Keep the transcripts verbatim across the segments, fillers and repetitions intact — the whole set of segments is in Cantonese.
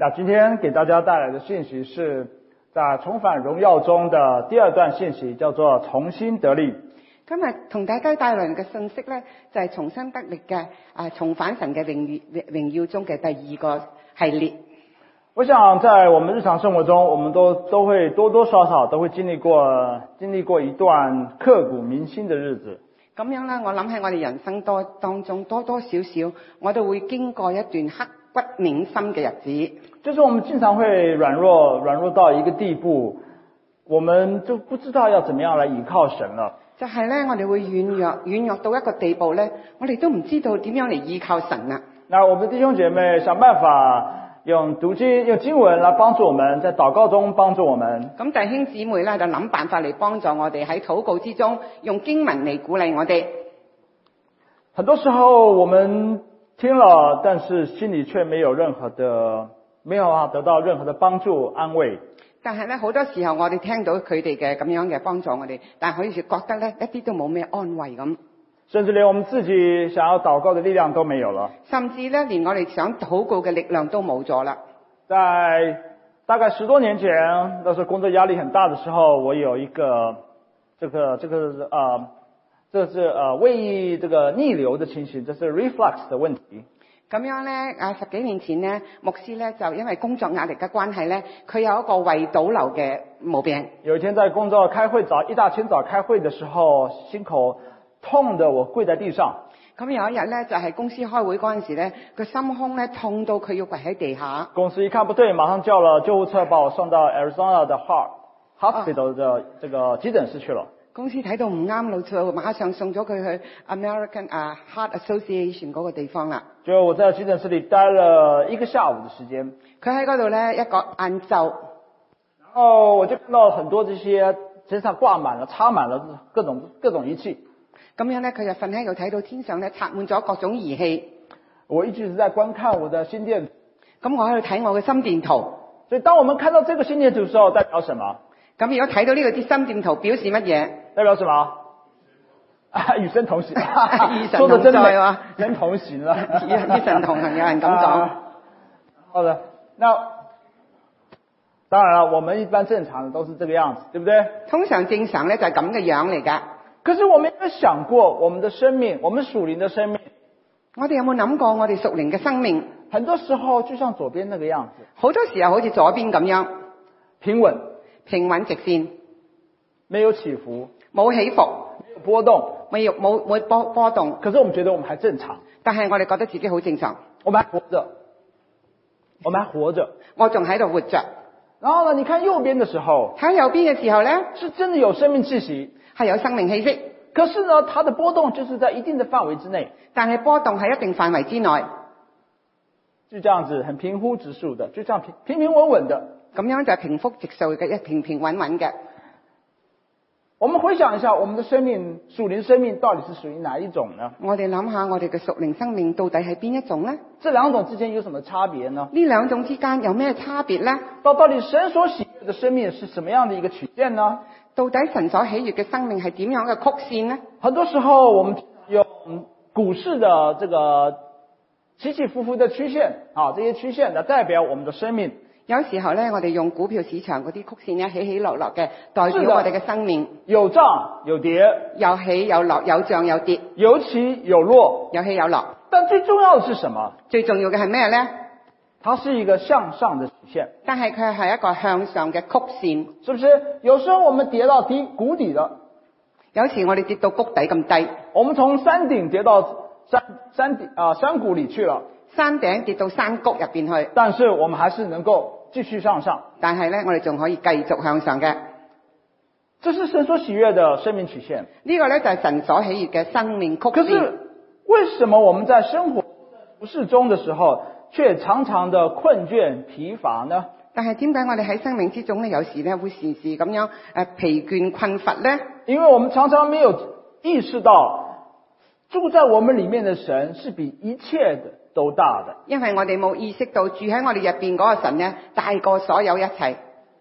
那今天给大家带来的信息是在重返荣耀中的第二段信息，叫做重新得力。 今日同大家帶來嘅信息咧，就係重新得力嘅啊，重返神嘅榮耀榮耀中嘅第二個系列。 我想在我們日常生活中，我們都都會多多少少都會經歷過經歷過一段刻骨銘心的日子。 咁樣咧，我諗喺我哋人生多當中多多少少，我都會經過一段刻骨銘心嘅日子。 就是我們經常會軟弱，軟弱到一個地步，我們就不知道要怎麼樣來倚靠神了。 就係咧，我哋會軟弱，軟弱到一個地步咧，我哋都唔知道點樣嚟依靠神啦。 那我們弟兄姐妹想辦法用讀經、用經文來幫助我們，在禱告中幫助我們。 咁弟兄姊妹咧就諗辦法嚟幫助我哋喺禱告之中，用經文嚟鼓勵我哋。 很多時候我們聽了，但是心裡卻沒有任何的，沒有啊得到任何的幫助安慰。 但係咧，好多時候我哋聽到佢哋嘅咁樣嘅幫助我哋，但係好似覺得咧一啲都冇咩安慰咁。 甚至連我們自己想要禱告的力量都沒有了。 甚至咧，連我哋想禱告嘅力量都冇咗啦。 在大概十多年前，那時候工作壓力很大的時候，我有一個這個這個呃，這是呃胃這個逆流的情形，這是 reflux 的問題。 咁樣咧，啊十幾年前咧，牧師咧就因為工作壓力嘅關係咧，佢有一個胃倒流嘅毛病。 有一天在工作開會早一大清早開會的時候，心口痛得我跪在地上。 咁有一日咧，就係、是、公司開會嗰陣時咧，個心胸咧痛到佢要跪喺地下。 公司一看不對，馬上叫了救護車把我送到 Arizona 的 Heart Hospital 的這個急診室去了。 公司睇到唔啱路，就馬上送咗佢去 American 啊 Heart Association 嗰個地方啦。 就我在急診室裏待了一個下午的時間。 佢喺嗰度咧一個晏晝， 然後我就看到很多這些身上掛滿了、插滿了各種各種儀器。 咁樣咧，佢就瞓喺度睇到天上咧插滿咗各種儀器。 我一直是在觀看我的心電圖。 咁我喺度睇我嘅心電圖。 所以當我們看到這個心電圖的時候，代表什麼？ 咁如果睇到呢個啲心電圖表示乜嘢？ 代表什麼？啊，與神同行。 與神同在啊！ 人同行了。 與神同行，有人咁講。 好的，那當然了，我們一般正常的都是這個樣子，對不對？ 通常正常咧就係咁嘅樣嚟噶。 可是我們有沒有想過，我們的生命，我們屬靈的生命， 我哋有冇諗過我哋屬靈嘅生命？ 很多時候就像左邊那個樣子， 好多時候好似左邊咁樣， 平穩， 平穩直線， 沒有起伏， 冇起伏， 沒有波動， 沒有冇冇波波動。 可是我們覺得我們還正常， 但係我哋覺得自己好正常， 我們還活着，我們還活着， 我仲喺度活着。 然後呢，你看右邊的時候， 睇右邊嘅時候咧， 是真的有生命氣息， 係有生命氣息。 可是呢，它的波動就是在一定的範圍之內， 但係波動喺一定範圍之內， 就這樣子很平鋪直述的，就這樣平平平穩穩的， 咁樣就係平鋪直述嘅，一平平穩穩嘅。 我們回想一下，我們的生命，屬靈生命到底是屬於哪一種呢？ 我哋諗下，我哋嘅屬靈生命到底係邊一種呢？ 這兩種之間有什麼差別呢？ 呢兩種之間有咩差別呢？ 到到底神所喜悅的生命是什麼樣的一個曲線呢？ 到底神所喜悅嘅生命係點樣嘅曲線呢？ 很多時候我們用股市的這個起起伏伏的曲線啊，這些曲線來代表我們的生命。 有時候咧，我哋用股票市場嗰啲曲線咧起起落落嘅，代表我哋嘅生命。 有漲有跌， 有起有落，有漲有跌， 有起有落， 有起有落。 但最重要的是什麼？ 最重要嘅係咩咧？ 它是一個向上的曲線， 但係佢係一個向上嘅曲線， 是不是？有時候我們跌到低谷底了， 有時我哋跌到谷底咁低， 我們從山頂跌到山山頂啊山谷裏去了， 山頂跌到山谷入邊去， 但是我們還是能夠繼續向上。 但係咧，我哋仲可以繼續向上嘅。 這是神所喜悅的生命曲線。 呢個咧就係神所喜悅嘅生命曲線。 可是為什麼我們在生活服事中的時候，卻常常的困倦疲乏呢？ 但係點解我哋喺生命之中咧，有時咧會時時咁樣誒疲倦困乏咧？ 因為我們常常沒有意識到，住在我們裏面的神是比一切的都大的。 因為我哋冇意識到住喺我哋入邊嗰個神咧，大過所有一切。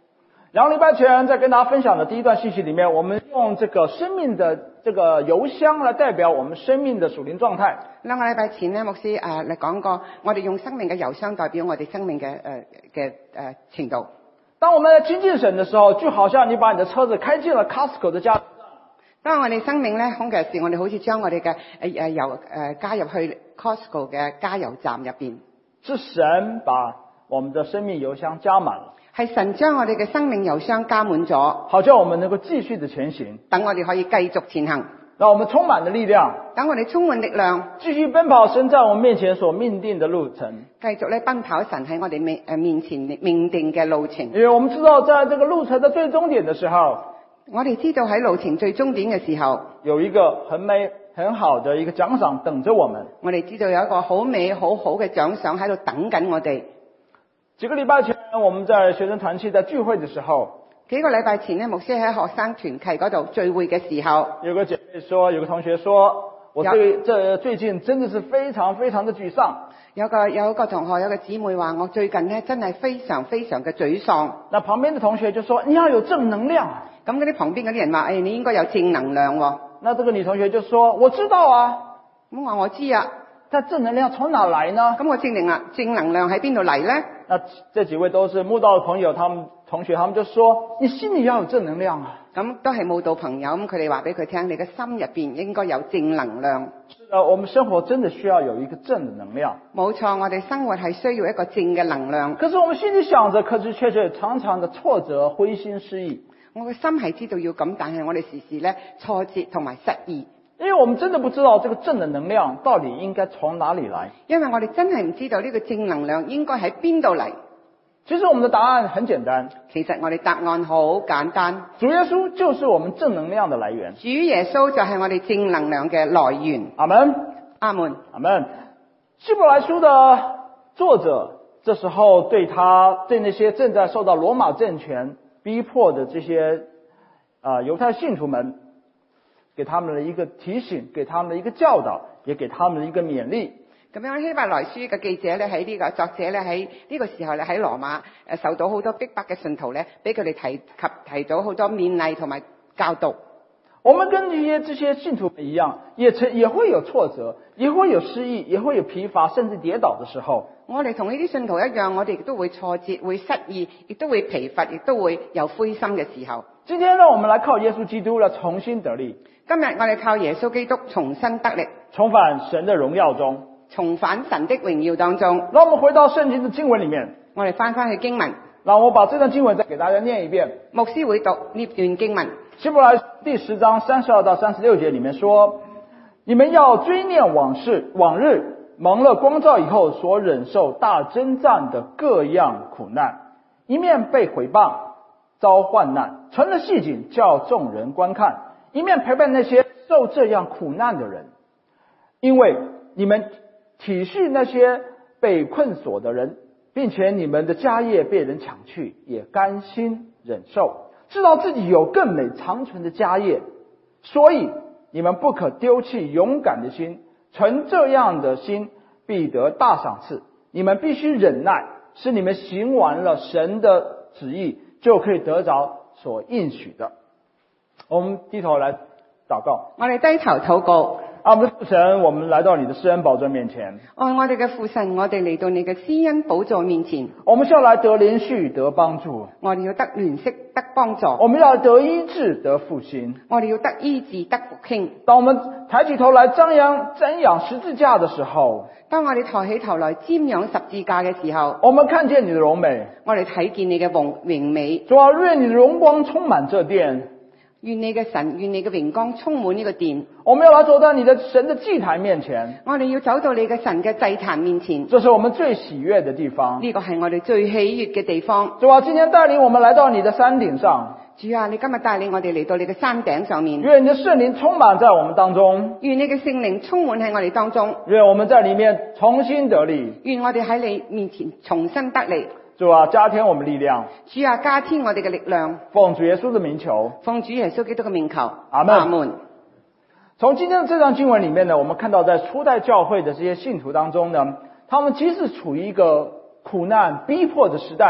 两个礼拜前在跟大家分享的第一段信息里面，我们用这个生命的这个油箱来代表我们生命的属靈狀態。 兩個禮拜前咧，牧師誒嚟講過，我哋用生命嘅油箱代表我哋生命嘅誒嘅誒程度。 當我們在親近神的時候，就好像你把你的車子開進了 Costco 的加油站。 當我哋生命咧空嘅時，我哋好似將我哋嘅誒誒油誒加入去 Costco 嘅加油站入邊。 是神把我們的生命油箱加滿了。 係神將我哋嘅生命油箱加滿咗， 好叫我們能夠繼續的前行， 等我哋可以繼續前行， 讓我們充滿了力量， 等我哋充滿力量， 繼續奔跑神在我們面前所命定的路程， 繼續咧奔跑神喺我哋面誒面前命定嘅路程。 因為我們知道，在這個路程的最終點的時候， 我哋知道喺路程最終點嘅時候， 有一個很美很好的一個獎賞等着我們。 我哋知道有一個好美好好嘅獎賞喺度等緊我哋。 幾個禮拜前，我們在學生團契在聚會的時候， 幾個禮拜前呢，牧師喺學生團契嗰度聚會嘅時候， 有個姐妹說，有個同學說，我對這最近真的是非常非常的沮喪。 有個有個同學有個姊妹話，我最近呢真係非常非常嘅沮喪。 那旁邊的同學就說，你要有正能量。 咁嗰啲旁邊嗰啲人話，誒，你應該有正能量喎。 那這個女同學就說，我知道啊。 咁話我知啊。 但正能量從哪來呢？ 咁我正能量正能量喺邊度嚟呢？ 那這幾位都是慕道的朋友，他們同學他們就說，你心裡要有正能量啊。 咁都係慕道朋友，咁佢哋話俾佢聽，你嘅心入邊應該有正能量。 是的，我們生活真的需要有一個正的能量。 冇錯，我哋生活係需要一個正嘅能量。 可是我們心裡想着，可是卻是常常的挫折、灰心失意。 我嘅心係知道要咁，但係我哋時時咧挫折同埋失意。 因為我們真的不知道這個正的能量到底應該從哪裡來。 因為我哋真係唔知道呢個正能量應該喺邊度嚟。 其實我們的答案很簡單。 其實我哋答案好簡單。 主耶穌就是我們正能量的來源。 主耶穌就係我哋正能量嘅來源。 阿門。 阿門。 阿門。希伯來書的作者這時候對他對那些正在受到羅馬政權逼迫的這些啊、呃、猶太信徒們，給他們的一個提醒，給他們的一個教導，也給他們的一個勉勵。 咁樣希伯來書嘅記者咧喺呢個作者咧喺呢個時候咧喺羅馬誒受到好多逼迫嘅信徒咧，俾佢哋提及提到好多勉勵同埋教導。 我們跟這些這些信徒一樣，也曾也會有挫折，也會有失意，也會有疲乏，甚至跌倒的時候。 我哋同呢啲信徒一樣，我哋亦都會挫折，會失意，亦都會疲乏，亦都會有灰心嘅時候。 今天讓我們來靠耶穌基督來重新得力。 今日我哋靠耶穌基督重新得力， 重返神的榮耀中， 重返神的榮耀當中。 讓我們回到聖經的經文裡面， 我哋翻翻去經文。 讓我把這段經文再給大家念一遍。 牧師會讀呢段經文。 希伯來第十章三十二到三十六節裡面說：你們要追念往事，往日蒙了光照以後所忍受大征戰的各樣苦難，一面被毀謗，遭患難，成了戲景，叫眾人觀看，一面陪伴那些受這樣苦難的人。因為你們體恤那些被困鎖的人，並且你們的家業被人搶去，也甘心忍受，知道自己有更美長存的家業，所以你們不可丟棄勇敢的心，存這樣的心必得大賞賜。你們必須忍耐，使你們行完了神的旨意，就可以得着所應許的。我們低頭來禱告。 我哋低頭禱告。 阿們父神，我們來到你的施恩寶座面前。 愛我哋嘅父神，我哋嚟到你嘅施恩寶座面前。 我們是要來得連續得幫助。 我哋要得聯息得幫助。 我們要得醫治得復興。 我哋要得醫治得復興。 當我們抬起頭來張揚瞻仰十字架的時候， 當我哋抬起頭來瞻仰十字架嘅時候， 我們看見你的榮美。 我哋睇見你嘅榮榮美。 主啊，願你的榮光充滿這殿。 願你嘅神，願你嘅榮光充滿呢個殿。 我們要來走到你的神的祭壇面前。 我哋要走到你嘅神嘅祭壇面前。 這是我們最喜悅的地方。 呢個係我哋最喜悅嘅地方。 主啊，今天帶領我們來到你的山頂上。 主啊，你今日帶領我哋嚟到你嘅山頂上面。 願你的聖靈充滿在我們當中。 願你嘅聖靈充滿喺我哋當中。 願我們在裡面重新得力。 願我哋喺你面前重新得力。 主啊，加添我們力量。 主啊，加添我哋嘅力量。 奉主耶穌的名求。 奉主耶穌基督嘅名求。 阿們。 阿們。 從今天的這段經文裡面呢，我們看到在初代教會的這些信徒當中呢，他們即使處於一個苦難逼迫的時代，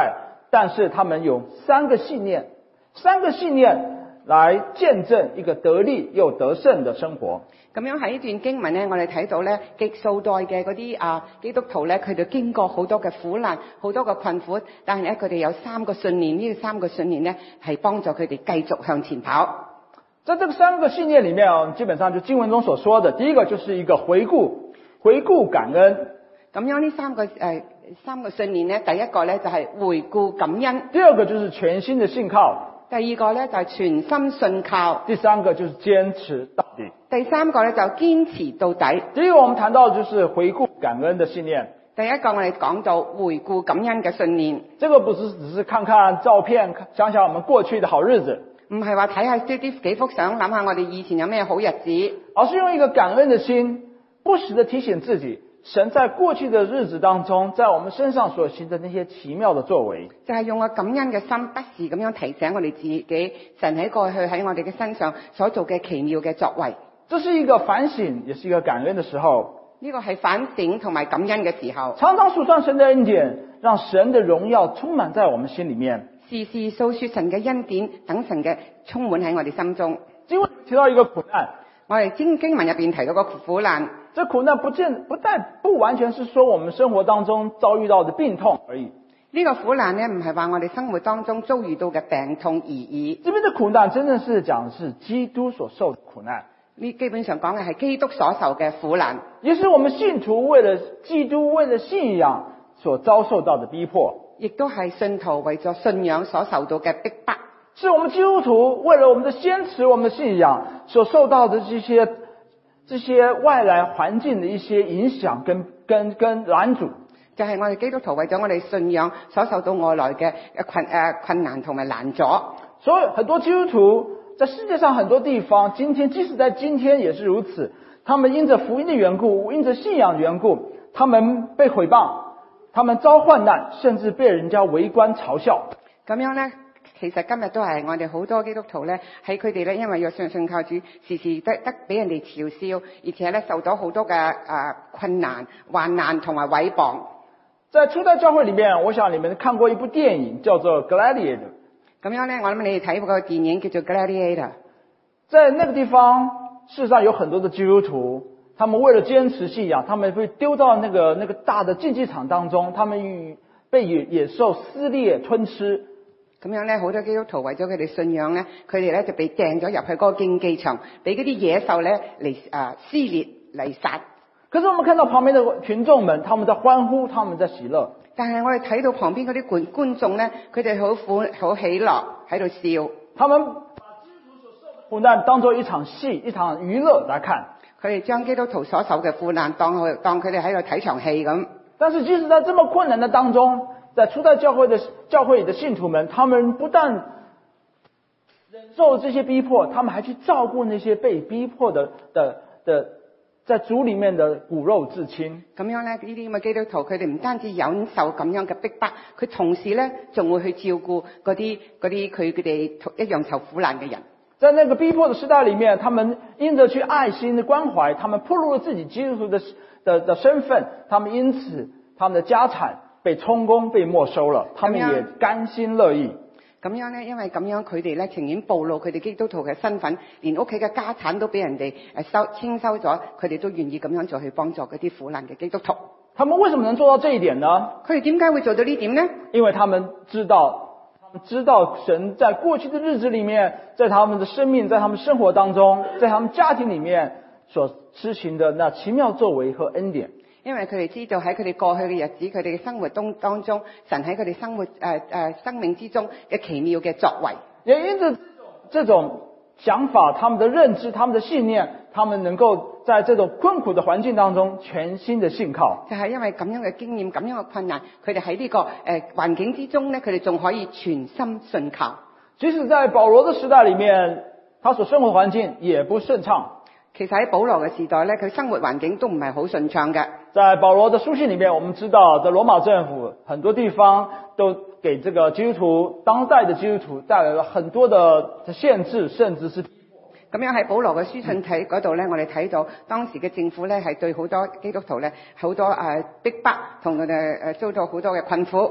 但是他們有三個信念，三個信念來見證一個得力又得勝的生活。 咁樣喺呢段經文咧，我哋睇到咧，極數代嘅嗰啲啊基督徒咧，佢哋經過好多嘅苦難，好多嘅困苦，但係咧佢哋有三個信念，呢三個信念咧係幫助佢哋繼續向前跑。 在這個三個信念裡面，基本上就經文中所說的，第一個就是一個回顧，回顧感恩。 咁樣呢三個誒、呃、三個信念咧，第一個咧就係回顧感恩， 第二個就是全心的信靠。 第二個咧就係全心信靠， 第三個就是堅持到底。 第三個咧就堅持到底。 第一個我們談到就是回顧感恩的信念。 第一個我哋講到回顧感恩嘅信念， 這個不是只是看看照片，想想我們過去的好日子， 唔係話睇下呢啲幾幅相，諗下我哋以前有咩好日子， 而是用一個感恩的心，不時地提醒自己，神在過去的日子當中，在我們身上所行的那些奇妙的作為， 就係用個感恩嘅心，不時咁樣提醒我哋自己，神喺過去喺我哋嘅身上所做嘅奇妙嘅作為。 這是一個反省，也是一個感恩的時候。 呢個係反省同埋感恩嘅時候， 常常數算神的恩典，讓神的榮耀充滿在我們心裡面。 時時訴說神嘅恩典，等神嘅充滿喺我哋心中。 經文提到一個苦難， 我哋經經文入邊提到個苦難， 這苦難不見不但不完全是說我們生活當中遭遇到的病痛而已。 呢個苦難呢，唔係話我哋生活當中遭遇到嘅病痛而已。 這邊的苦難真正是講的是基督所受的苦難。 呢基本上講嘅係基督所受嘅苦難， 也是我們信徒為了基督、為了信仰所遭受到的逼迫， 亦都係信徒為咗信仰所受到嘅逼迫。 是我們基督徒為了我們的堅持、我們的信仰所受到的這些這些外來環境的一些影響跟跟跟攔阻， 就係我哋基督徒為咗我哋信仰所受到外來嘅困誒困難同埋攔阻。 所以很多基督徒在世界上很多地方，今天即使在今天也是如此，他們因着福音的緣故，因着信仰的緣故，他們被毀謗，他們遭患難，甚至被人家圍觀嘲笑。 咁樣呢，其實今日都係我哋好多基督徒呢，喺佢哋呢，因為要信信靠主，時時得得俾人哋嘲笑，而且呢受到好多嘅誒、呃、困難、患難同埋毀謗。 在初代教會裡面，我想你們看過一部電影叫做《Gladiator》。 咁樣呢，我諗你哋睇過個電影叫做《Gladiator》。 在那個地方，事實上有很多的基督徒，他們為了堅持信仰，他們被丟到那個那個大的競技場當中，他們與被野野獸撕裂吞吃。 咁樣呢，好多基督徒為咗佢哋信仰呢，佢哋呢就被掟咗入去嗰個競技場，俾嗰啲野獸呢嚟啊撕裂嚟殺。 可是我們看到旁邊的群眾們，他們在歡呼，他們在喜樂。 但係我哋睇到旁邊嗰啲觀觀眾呢，佢哋好歡好喜樂喺度笑。 他們把基督徒所受的苦難當作一場戲、一場娛樂來看。 佢哋將基督徒所受嘅苦難當佢當佢哋喺度睇場戲咁。 但是即使在這麼困難的當中，在初代教會的教會裡的信徒們，他們不但忍受這些逼迫，他們還去照顧那些被逼迫的的的。的在主裡面的骨肉至親， 咁樣咧，呢啲咁嘅基督徒，佢哋唔單止忍受咁樣嘅逼迫，佢同時咧仲會去照顧嗰啲嗰啲佢佢哋一樣受苦難嘅人。 在那個逼迫的時代裡面，他們因着去愛心的關懷，他們暴露了自己基督徒的的的身份，他們因此他們的家產被充公被沒收了，他們也甘心樂意。 咁樣咧，因為咁樣佢哋咧情願暴露佢哋基督徒嘅身份，連屋企嘅家產都俾人哋誒收簽收咗，佢哋都願意咁樣做去幫助嗰啲苦難嘅基督徒。 他們為什麼能做到這一點呢？ 佢哋點解會做到呢點呢？ 因為他們知道，他們知道神在過去的日子裡面，在他們的生命，在他們生活當中，在他們家庭裡面所施行的那奇妙作為和恩典。 因為佢哋知道喺佢哋過去嘅日子，佢哋嘅生活當當中，神喺佢哋生活誒誒、呃呃、生命之中嘅奇妙嘅作為。 也因着這種想法，他們的認知，他們的信念，他們能夠在這種困苦的環境當中全心的信靠。 就係因為咁樣嘅經驗，咁樣嘅困難，佢哋喺呢個誒、呃、環境之中咧，佢哋仲可以全心信靠。 即使在保羅的時代裡面，他所生活的環境也不順暢。 其實喺保羅嘅時代咧，佢生活環境都唔係好順暢嘅。 在保羅的書信裡面，我們知道在羅馬政府很多地方都給這個基督徒，當代的基督徒帶來了很多的限制，甚至是逼迫。 咁樣喺保羅嘅書信睇嗰度咧，我哋睇到當時嘅政府咧係對好多基督徒咧好多誒逼迫，同佢哋誒遭到好多嘅困苦。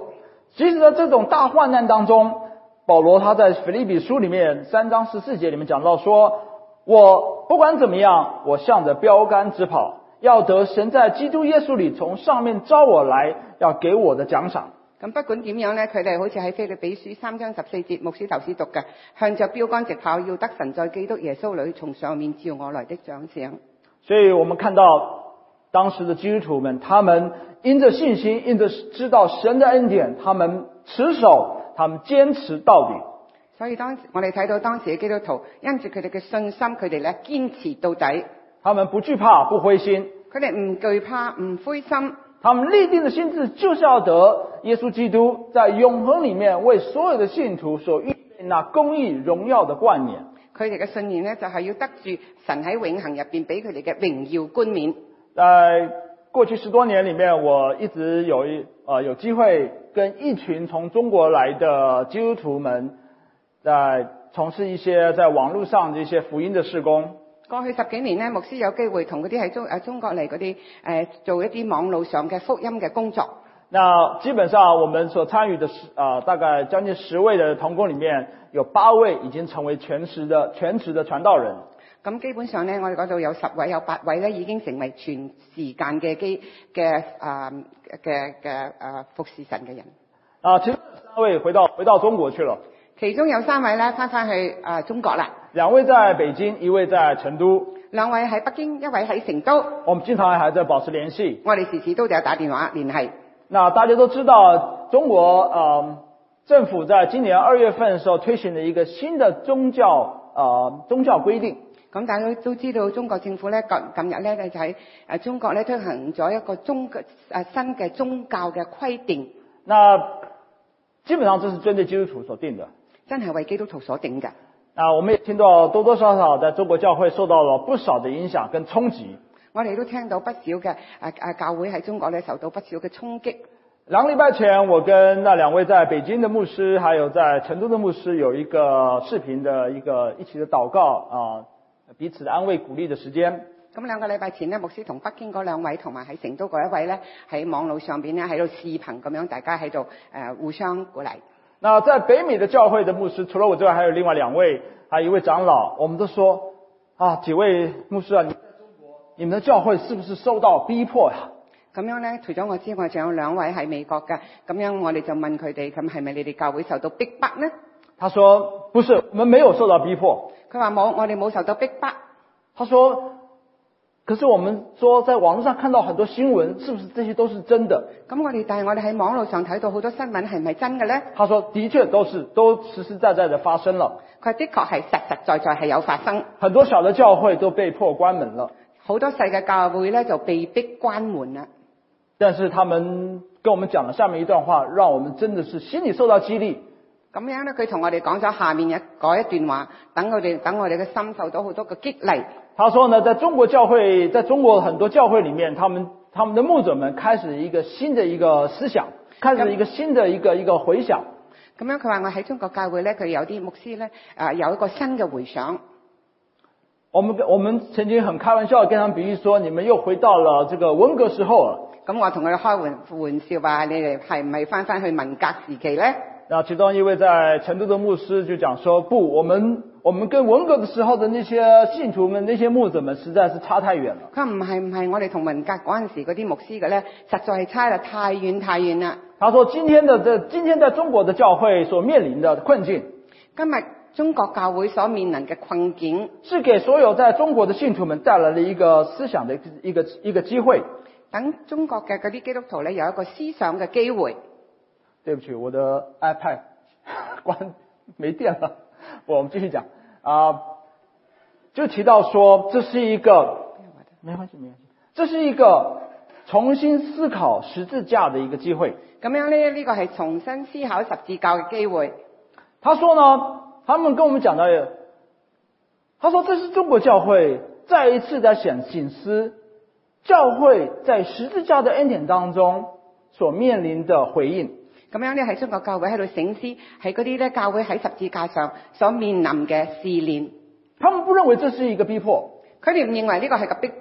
即使在这种大患难当中，保罗他在腓立比书里面三章十四节里面讲到说，我不管怎么样，我向着标杆直跑，要得神在基督耶穌裏從上面招我來，要給我的獎賞。 咁不管點樣咧，佢哋好似喺腓立比書三章十四節，牧師頭先讀嘅，向着標杆直跑，要得神在基督耶穌裏從上面召我來的獎賞。 所以我們看到當時的基督徒們，他們因着信心，因着知道神的恩典，他們持守，他們堅持到底。 所以當我哋睇到當時嘅基督徒，因住佢哋嘅信心，佢哋咧堅持到底。 他們不懼怕，不灰心。 佢哋唔懼怕，唔灰心。 他們立定的心志就是要得耶穌基督在永恆裡面為所有的信徒所預備那公義榮耀的冠冕。 佢哋嘅信念咧就係要得住神喺永恆入邊俾佢哋嘅榮耀冠冕。 在過去十多年裡面，我一直有一呃有機會跟一群從中國來的基督徒們在從事一些在網絡上的一些福音的事工。 過去十幾年咧，牧師有機會同嗰啲喺中誒中國嚟嗰啲誒做一啲網路上嘅福音嘅工作。 那基本上我們所參與的啊、呃，大概將近十位的同工裡面，有八位已經成為全職的全職的傳道人。 咁基本上咧，我哋嗰度有十位有八位咧已經成為全時間嘅基嘅啊嘅嘅誒服侍神嘅人。 啊，其中三位回到回到中國去了。 其中有三位咧翻返去啊、呃、中國啦。 兩位在北京，一位在成都。 兩位喺北京，一位喺成都。 我們經常還在保持聯繫。 我哋時時都有打電話聯繫。 那大家都知道，中國呃政府在今年二月份的時候推行了一個新的宗教呃宗教規定。 咁大家都知道，中國政府咧近近日咧就喺誒中國咧推行咗一個宗誒新嘅宗教嘅規定。 那基本上這是針對基督徒所定的。 真係為基督徒所定嘅。 啊，我們也聽到多多少少在中國教會受到了不少的影響跟衝擊。 我哋都聽到不少嘅誒誒教會喺中國咧受到不少嘅衝擊。 兩個禮拜前，我跟那兩位在北京的牧師，還有在成都的牧師，有一個視頻的一個一起的禱告啊，彼此的安慰鼓勵的時間。 咁兩個禮拜前呢，牧師同北京嗰兩位同埋喺成都嗰一位咧喺網路上邊咧喺度視頻咁樣，大家喺度誒互相鼓勵。 那在北美的教會的牧師，除了我之外，還有另外兩位，還有一位長老。我們都說啊，幾位牧師啊，你們在中國，你們的教會是不是受到逼迫呀？ 咁樣咧，除咗我之外，仲有兩位喺美國嘅。咁樣我哋就問佢哋，咁係咪你哋教會受到逼迫呢？ 他說不是，我們沒有受到逼迫。 佢話冇，我哋冇受到逼迫。 他說，可是我們說在網絡上看到很多新聞，是不是這些都是真的？ 咁我哋但係我哋喺網絡上睇到好多新聞，係咪真嘅咧？ 他說的確都是，都實實在在的發生了。 佢的確係實實在在係有發生。 很多小的教會都被迫關門了。 好多細嘅教會咧就被逼關門啦。 但是他們跟我們講了下面一段話，讓我們真的是心裡受到激勵。 咁樣咧，佢同我哋講咗下面一嗰一段話，等我哋等我哋嘅心受到好多嘅激勵。他說呢，在中國教會，在中國很多教會裡面，他們他們的牧者們開始一個新的一個思想，開始一個新的一個一個回想。咁樣佢話我喺中國教會咧，佢有啲牧師咧，啊有一個新嘅回想。我們我們曾經很開玩笑跟他們比喻說，你們又回到了這個文革時候了。咁我同佢哋開玩玩笑話，你哋係唔係翻翻去文革時期咧？那其中一位在成都的牧師就講說，不，我們我們跟文革的時候的那些信徒們、那些牧者們實在是差太遠了。佢話唔係唔係，我哋同文革嗰陣時嗰啲牧師嘅咧，實在係差得太遠太遠啦。他說今天的這今天在中國的教會所面臨的困境，今日中國教會所面臨嘅困境，是給所有在中國的信徒們帶來了一個思想的一個一個機會。等中國嘅嗰啲基督徒咧有一個思想嘅機會。對不起，我的 iPad 關沒電了。我們繼續講啊、呃，就提到說，這是一個沒關係沒關係，這是一個重新思考十字架的一個機會。咁樣呢，呢個係重新思考十字架嘅機會。他說呢，他們跟我們講到，他說這是中國教會再一次在想省思教會在十字架的恩典當中所面臨的回應。咁樣咧，喺中國教會喺度省思，喺嗰啲咧教會喺十字架上所面臨嘅試煉。他們不認為這是一個逼迫，佢哋唔認為呢個係個逼迫，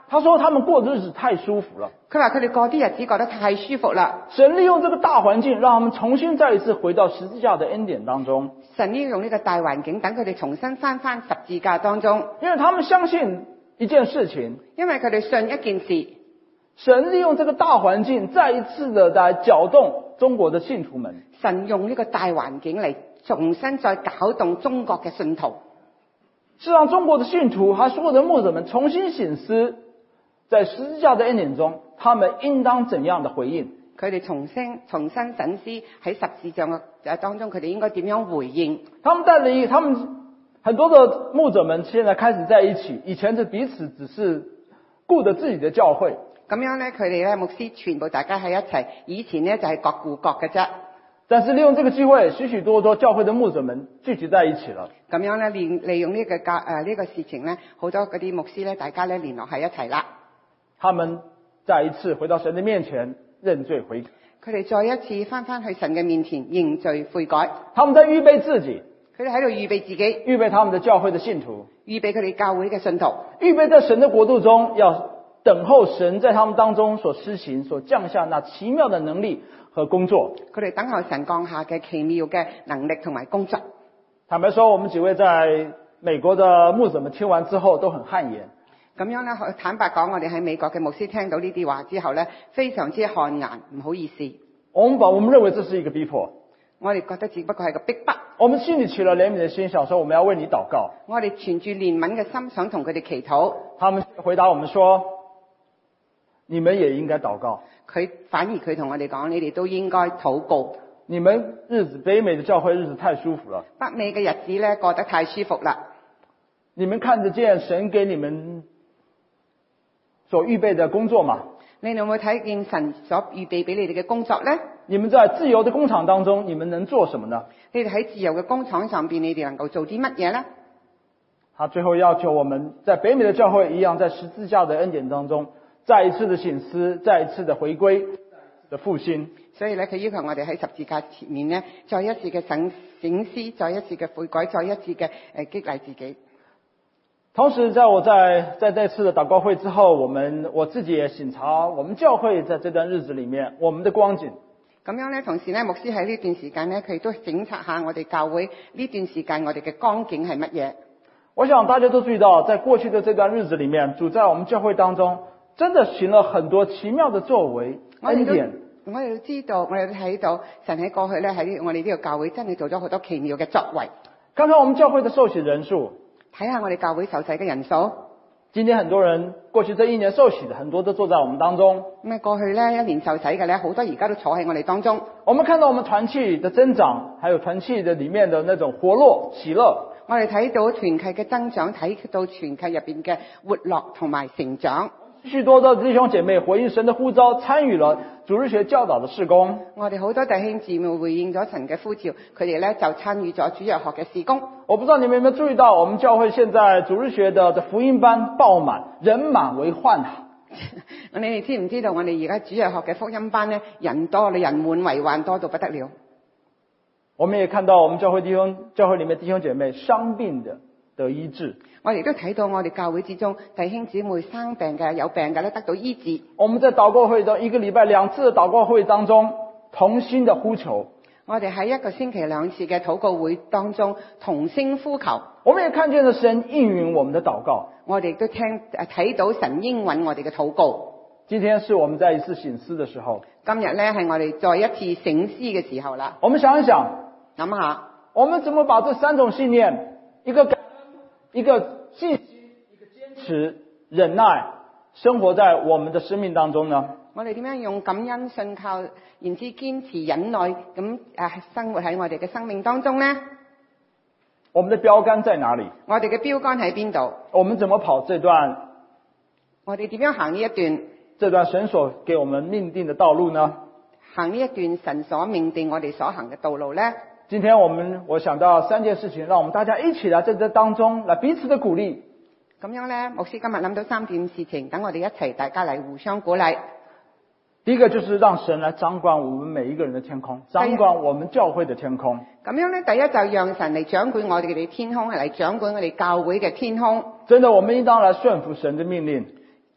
他说他们过的日子太舒服了。 佢話佢哋過啲日子過得太舒服啦。 神利用這個大環境，讓他們重新再一次回到十字架的恩典當中。 神利用呢個大環境，等佢哋重新翻翻十字架當中。 因為他們相信一件事情， 因為佢哋信一件事， 神利用這個大環境，再一次的來攪動中國的信徒們。 神用呢個大環境嚟重新再攪動中國嘅信徒， 是讓中國的信徒和所有的牧者們重新省思，在十字架的恩典中，他們應當怎樣的回應？ 佢哋重新重新審思喺十字架嘅當中，佢哋應該點樣回應？ 他們帶領他們很多的牧者們，現在開始在一起，以前是彼此只是顧着自己的教會。 咁樣咧，佢哋咧牧師全部大家喺一齊，以前咧就係各顧各嘅啫。 但是利用這個機會，許許多多教會的牧者們聚集在一起了。 咁樣咧，利利用呢個教誒呢個事情咧，好多嗰啲牧師咧，大家咧聯絡喺一齊啦。 他們再一次回到神的面前認罪悔改。 佢哋再一次翻翻去神嘅面前認罪悔改。 他們在預備自己， 佢哋喺度預備自己， 預備他們的教會的信徒， 預備佢哋教會嘅信徒， 預備在神的國度中要等候神在他們當中所施行、所降下那奇妙的能力和工作。 佢哋等候神降下嘅奇妙嘅能力同埋工作。 坦白說，我們幾位在美國的牧者們聽完之後都很汗顏。 咁樣咧，坦白講，我哋喺美國嘅牧師聽到呢啲話之後咧，非常之汗顏，唔好意思。 我們把我們認為這是一個逼迫， 我哋覺得只不過係個逼迫。 我們心裡起了憐憫的心，想說我們要為你禱告。 我哋存住憐憫嘅心，想同佢哋祈禱。 他們回答我們說，你們也應該禱告。 佢反而佢同我哋講，你哋都應該禱告。 你們日子北美的教會日子太舒服了， 北美嘅日子咧過得太舒服啦。 你們看得見神給你們所預備的工作嗎？ 你哋有冇睇見神所預備俾你哋嘅工作呢？ 你們在自由的工廠當中，你們能做什麼呢？ 你哋喺自由嘅工廠上邊，你哋能夠做啲乜嘢呢？ 他最後要求我們在北美的教會一樣，在十字架的恩典當中，再一次的省思，再一次的回歸，再一次的復興。 所以咧，佢要求我哋喺十字架前面呢，再一次嘅省省思，再一次嘅悔改，再一次嘅誒激勵自己。 同時，在我在在這次的禱告會之後，我們我自己也省察我們教會在這段日子裡面我們的光景。 咁樣咧，同時咧，牧師喺呢段時間咧，佢都檢查下我哋教會呢段時間我哋嘅光景係乜嘢。 我想大家都注意到，在過去的這段日子裡面，主在我們教會當中真的行了很多奇妙的作為恩典。 我哋都知道，我哋都睇到神喺過去咧喺我哋呢個教會真係做咗好多奇妙嘅作為。 看看我們教會的受洗人數。 睇下我哋教會受洗嘅人數。 今天很多人過去這一年受洗的，很多都坐在我們當中。 咁啊，過去咧一年受洗嘅咧，好多而家都坐喺我哋當中。 我們看到我們團契的增長，還有團契的裡面的那種活絡喜樂。 我哋睇到團契嘅增長，睇到團契入邊嘅活絡同埋成長。 許多的弟兄姐妹回應神的呼召，參與了主日學教導的事工。 我哋好多弟兄姊妹回應咗神嘅呼召，佢哋咧就參與咗主日學嘅事工。 我不知道你們有沒有注意到，我們教會現在主日學的福音班爆滿，人滿為患啊！ 你哋知唔知道我哋而家主日學嘅福音班咧，人多，你人滿為患，多到不得了。 我們也看到我們教會弟兄教會裡面弟兄姐妹傷病的得醫治。 我哋都睇到我哋教會之中弟兄姊妹生病嘅有病嘅咧得到醫治。 我們在禱告會中一個禮拜兩次的禱告會當中同心的呼求。 我哋喺一個星期兩次嘅禱告會當中同聲呼求。 我們也看見了神應允我們的禱告。 我哋都聽睇到神應允我哋嘅禱告。 今天是我們再一次省思的時候。 今日咧係我哋再一次省思嘅時候啦。 我們想一想， 諗下， 我們怎麼把這三種信念，一個感恩，一個信心，一個堅持、忍耐，生活在我們的生命當中呢？ 我哋點樣用感恩、信靠，然之堅持、忍耐咁誒生活喺我哋嘅生命當中呢？ 我們的標杆在哪裡？ 我哋嘅標杆喺邊度？ 我們怎麼跑這段？ 我哋點樣行呢一段？ 這段神所給我們命定的道路呢？ 行呢一段神所命定我哋所行嘅道路呢？ 今天我們我想到三件事情，讓我們大家一起來在這當中來彼此的鼓勵。 咁樣呢，牧師今日諗到三件事情，等我哋一齊大家嚟互相鼓勵。 第一個就是讓神來掌管我們每一個人的天空，掌管我們教會的天空。 咁樣呢，第一就讓神嚟掌管我哋嘅天空，係嚟掌管我哋教會嘅天空。 真的，我們應當來順服神的命令。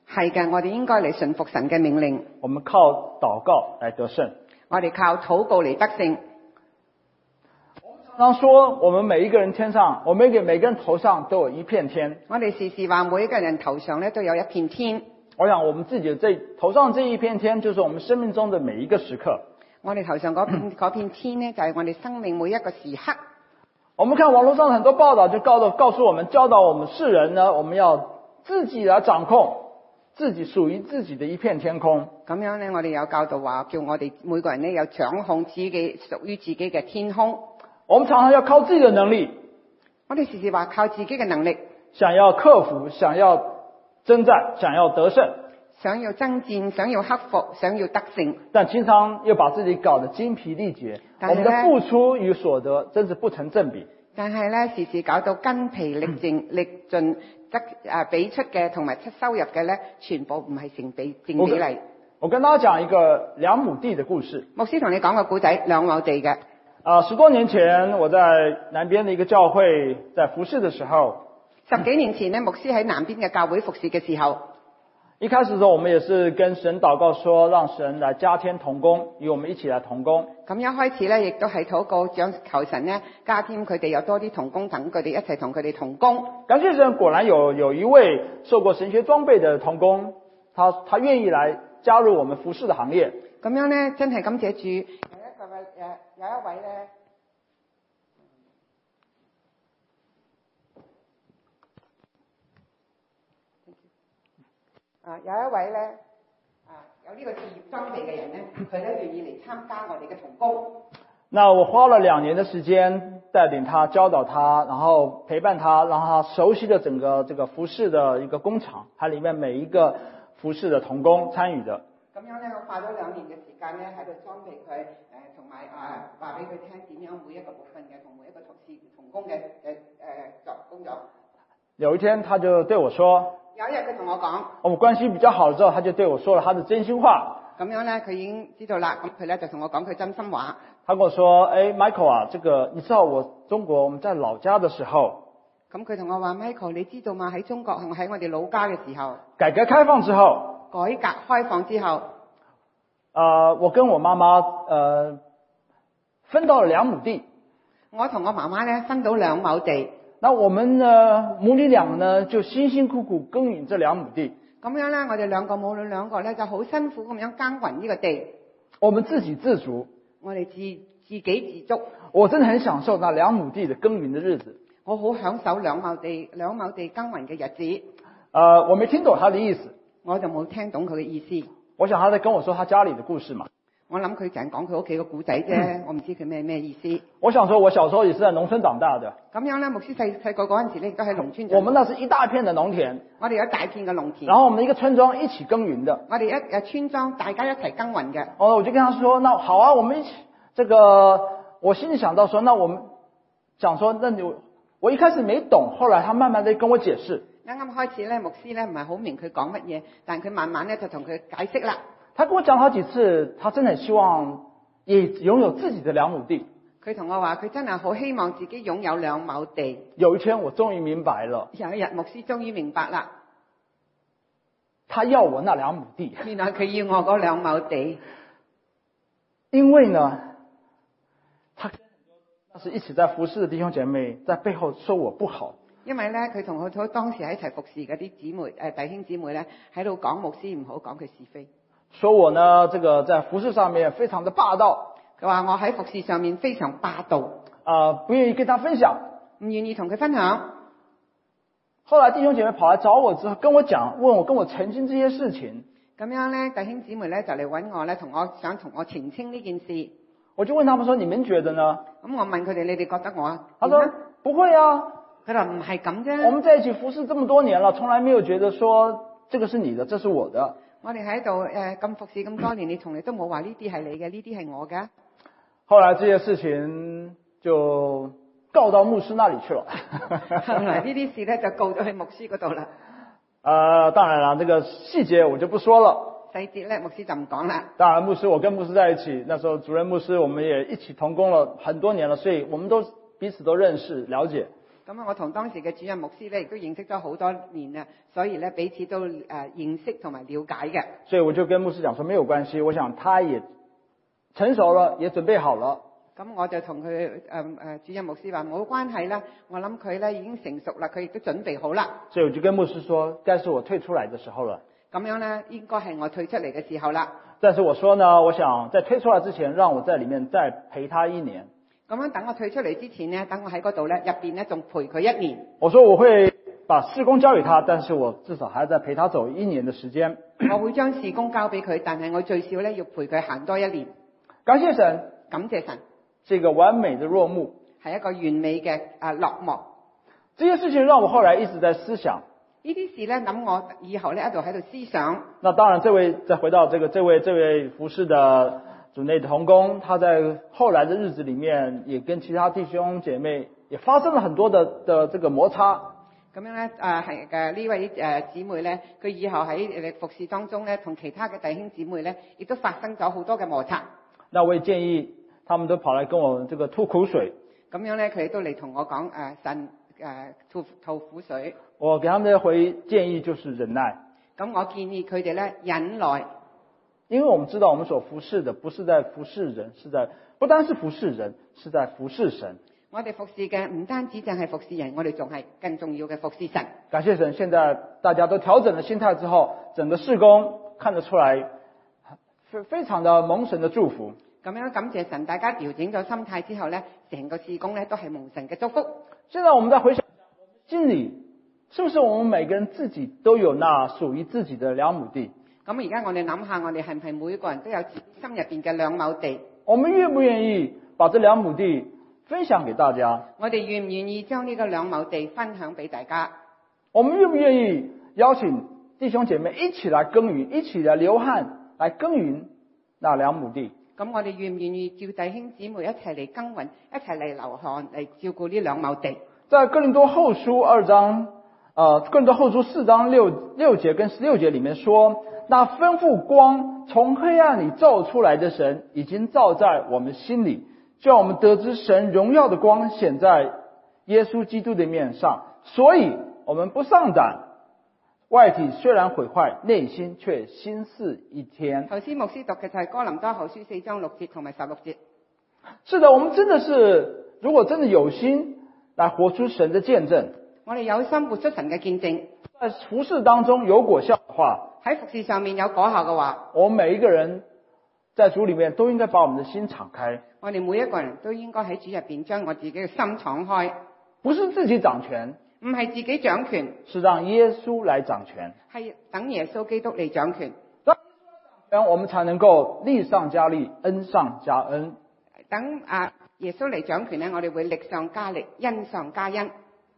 係嘅，我哋應該嚟順服神嘅命令， 我們靠禱告來得勝。 我哋靠禱告嚟得勝。 常說我們每一個人天上，我們每個每個人頭上都有一片天。 我哋時時話每一個人頭上咧都有一片天。 我想我們自己的這頭上這一片天，就是我們生命中的每一個時刻。 我哋頭上嗰片嗰片天咧，就係我哋生命每一個時刻。 我們看網絡上很多報道，就告訴告訴我們，教導我們世人呢，我們要自己來掌控自己屬於自己的一片天空。 咁樣咧，我哋有教導話，叫我哋每個人咧有掌控自己屬於自己嘅天空。 我們常常要靠自己的能力， 我哋時時話靠自己嘅能力， 想要克服，想要征戰，想要得勝， 想要爭戰，想要克服，想要得勝， 但經常又把自己搞得精疲力竭。我們的付出與所得真是不成正比。 但係咧，時時搞到筋疲力盡，力盡則啊，俾出嘅同埋出收入嘅咧，全部唔係成比正比例。 我跟大家講一個兩畝地的故事。 牧師同你講個故仔，兩畝地嘅。 啊、呃，十多年前我在南邊的一個教會在服侍的時候， 十幾年前呢，牧師喺南邊嘅教會服侍嘅時候， 一開始的時候我們也是跟神禱告說，讓神來加添同工，與我們一起來同工。 咁一開始咧，亦都係禱告，想求神呢加添佢哋有多啲同工，等佢哋一齊同佢哋同工。 感謝神，果然有有一位受過神學裝備的同工，他他願意來加入我們服侍的行列。 咁樣咧，真係感謝主，有一個誒有一位咧。啊，有一位咧，啊，有呢個事業裝備嘅人咧，佢咧願意嚟參加我哋嘅同工。 那我花了兩年的時間帶領他、教導他，然後陪伴他，讓他熟悉了整個這個服侍的一個工廠，它裏面每一個服侍的同工參與的。 咁樣咧，我花咗兩年嘅時間咧，喺度裝備佢，誒同埋啊話俾佢聽點樣每一個部分嘅同每一個同事同工嘅誒誒作工作。 有一天，他就對我說。 有一日佢同我講， 我們關係比較好之後，他就對我說了他的真心話。 咁樣咧，佢已經知道啦。咁佢咧就同我講佢真心話。 他跟我說：誒 Michael 啊，這個你知道我中國我們在老家的時候。 咁佢同我話 Michael，你知道嗎？喺中國同喺我哋老家嘅時候， 改革開放之後， 改革開放之後， 呃，我跟我媽媽呃分到了兩畝地。 我同我媽媽咧分到兩畝地。 那我們呢母女倆呢就辛辛苦苦耕耘這兩畝地。 咁樣咧，我哋兩個母女兩個咧就好辛苦咁樣耕耘呢個地。 我們自給自足。 我哋自自給自足。 我真的很享受那兩畝地的耕耘的日子。 我好享受兩畝地兩畝地耕耘嘅日子。 呃，我沒聽懂他的意思。 我就冇聽懂佢嘅意思。 我想他在跟我說他家裏的故事嘛。 我諗佢淨係講佢屋企個故仔啫，我唔知佢咩咩意思。 我想說，我小時候也是在農村長大的。 咁樣咧，牧師細細個嗰陣時咧，亦都喺農村。 我們那是一大片的農田。 我哋有一大片嘅農田。 然後我們一個村莊一起耕耘的。 我哋一誒村莊大家一齊耕耘嘅。 哦，我就跟他說，那好啊，我們一起。這個我心裡想到說，那我們想說，那你我一開始沒懂，後來他慢慢地跟我解釋。 啱啱開始咧，牧師咧唔係好明佢講乜嘢，但佢慢慢咧就同佢解釋啦。 他跟我講好幾次，他真係希望也擁有自己的兩畝地。 佢同我話，佢真係好希望自己擁有兩畝地。 有一天我終於明白了。 有一日牧師終於明白啦， 他要我那兩畝地。 原來佢要我嗰兩畝地。 因為呢，他那是一起在服侍的弟兄姐妹在背後說我不好。 因為咧，佢同佢當時喺一齊服侍嗰啲姊妹誒弟兄姊妹咧，喺度講牧師唔好，講佢是非。 說我呢，這個在服侍上面非常的霸道。 佢話我喺服侍上面非常霸道， 啊、呃，不願意跟他分享， 唔願意同佢分享。 後來弟兄姐妹跑來找我之後，跟我講，問我跟我澄清這些事情。 咁樣咧，弟兄姊妹咧就嚟揾我咧，同我想同我澄清呢件事。 我就問他們說：你們覺得呢？ 咁我問佢哋：你哋覺得我？ 他說：不會啊。 佢話唔係咁啫。 我們在一起服侍這麼多年了，從來沒有覺得說這個是你的，這是我的。 我哋喺度誒咁服侍咁多年，你從嚟都冇話呢啲係你嘅，呢啲係我嘅。 後來這些事情就告到牧師那裡去了。 後來呢啲事咧就告咗去牧師嗰度啦。 呃，當然啦，這個細節我就不說了。 細節咧，牧師就唔講啦。 當然，牧師我跟牧師在一起，那時候主任牧師我們也一起同工了很多年了，所以我們都彼此都認識了解。 咁啊，我同當時嘅主任牧師咧，亦都認識咗好多年啦，所以咧彼此都誒、呃、認識同埋了解嘅。 所以我就跟牧師講說沒有關係，我想他也成熟了，也準備好了。 咁我就同佢誒誒主任牧師話冇關係啦，我諗佢咧已經成熟啦，佢亦都準備好啦。 所以我就跟牧師說，該是我退出來的時候了。 咁樣咧，應該係我退出嚟嘅時候啦。 但是我說呢，我想在退出來之前，讓我在裡面再陪他一年。 咁樣等我退出嚟之前呢，等我喺嗰度咧入邊咧仲陪佢一年。 我說我會把事工交給他，但是我至少還要再陪他走一年的時間。 我會將事工交俾佢，但係我最少咧要陪佢行多一年。 感謝神， 感謝神。 這個完美的落幕， 係一個完美嘅啊落幕。 這些事情讓我後來一直在思想。 呢啲事咧，諗我以後咧一度喺度思想。 那當然，這位再回到這個這位這位服侍的主內的同工，他在後來的日子裡面，也跟其他弟兄姐妹也發生了很多的的這個摩擦。 咁樣咧，誒係嘅呢位誒姊妹咧，佢以後喺誒服侍當中咧，同其他嘅弟兄姊妹咧，亦都發生咗好多嘅摩擦。 那我也建議，他們都跑來跟我這個吐苦水。 咁樣咧，佢哋都嚟同我講誒神誒吐吐苦水。 我給他們的回建議就是忍耐。 咁我建議佢哋咧忍耐， 因為我們知道我們所服侍的不是在服侍人，是在不單是服侍人，是在服侍神。 我哋服侍嘅唔單止淨係服侍人，我哋仲係更重要嘅服侍神。 感謝神，現在大家都調整了心態之後，整個事工看得出來，非非常的蒙神的祝福。 咁樣感謝神，大家調整咗心態之後咧，成個事工咧都係蒙神嘅祝福。 現在我們再回想，心裡是不是我們每個人自己都有那屬於自己的兩畝地？ 咁而家我哋諗下，我哋係唔係每個人都有自己心入邊嘅兩畝地？ 我們願不願意把這兩畝地分享給大家？ 我哋願唔願意將呢個兩畝地分享俾大家？ 我們願不願意邀請弟兄姐妹一起來耕耘，一起來流汗來耕耘那兩畝地？ 咁我哋願唔願意叫弟兄姊妹一齊嚟耕耘，一齊嚟流汗嚟照顧呢兩畝地？ 在哥林多後書二章，呃，哥林多後書四章六六節跟十六節裡面說，那吩咐光從黑暗裡照出來的神，已經照在我們心裡，叫我們得知神榮耀的光顯在耶穌基督的面上，所以我們不喪膽。外體雖然毀壞，內心卻新似一天。 頭先牧師讀嘅就係哥林多後書四章六節同埋十六節。 是的，我們真的是，如果真的有心來活出神的見證， 我哋有心活出神嘅見證， 在服事當中有果效的話， 喺服事上面有果效嘅話， 我們每一個人在主裡面都應該把我們的心敞開。 我哋每一個人都應該喺主入邊將我自己嘅心敞開， 不是自己掌權， 唔係自己掌權， 是讓耶穌來掌權， 係等耶穌基督嚟掌權， 讓耶穌來掌權，我們才能夠力上加力，恩上加恩。 等啊耶穌嚟掌權咧，我哋會力上加力，恩上加恩。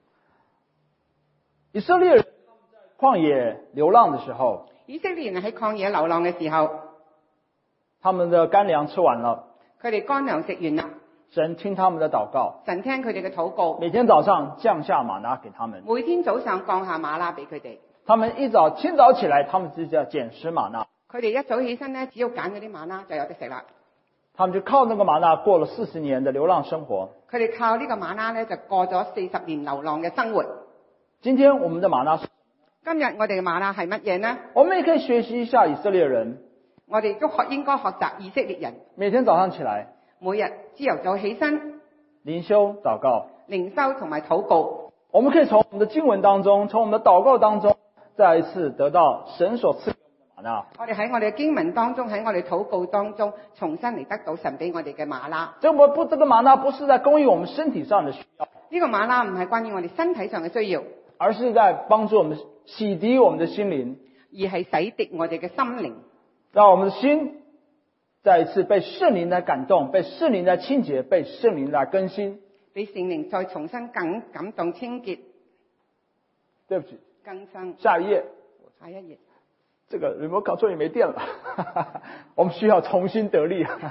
以色列人在曠野流浪的時候， 以色列人喺曠野流浪嘅時候， 他們的乾糧吃完了， 佢哋乾糧食完啦， 神聽他們的禱告， 神聽佢哋嘅禱告， 每天早上降下嗎哪給他們， 每天早上降下嗎哪俾佢哋。 他們一早清早起來，他們自己要撿拾嗎哪， 佢哋一早起身咧，只要揀嗰啲嗎哪就有得食啦。 他們就靠那個嗎哪過了四十年的流浪生活。 佢哋靠呢個嗎哪咧，就過咗四十年流浪嘅生活。 今天我們的嗎哪是， 今日我哋嘅嗎哪係乜嘢呢？ 我們也可以學習一下以色列人， 我哋都學應該學習以色列人， 每天早上起來， 每日朝頭早起身靈修禱告， 靈修同埋禱告。 我們可以從我們的經文當中，從我們的禱告當中，再一次得到神所賜給我們的嗎哪。 我哋喺我哋嘅經文當中，喺我哋禱告當中，重新嚟得到神俾我哋嘅嗎哪。 這個不，這個嗎哪不是在供應我們身體上的需要， 呢個嗎哪唔係關於我哋身體上嘅需要， 而是在幫助我們洗滌我們的心靈， 而係洗滌我哋嘅心靈， 讓我們的心再一次被聖靈來感動，被聖靈來清潔，被聖靈來更新。 俾聖靈再重新感感動清潔。 對不起， 更新。 下一頁， 下一頁。 這個 remote control 也沒電了，我們需要重新得力。好，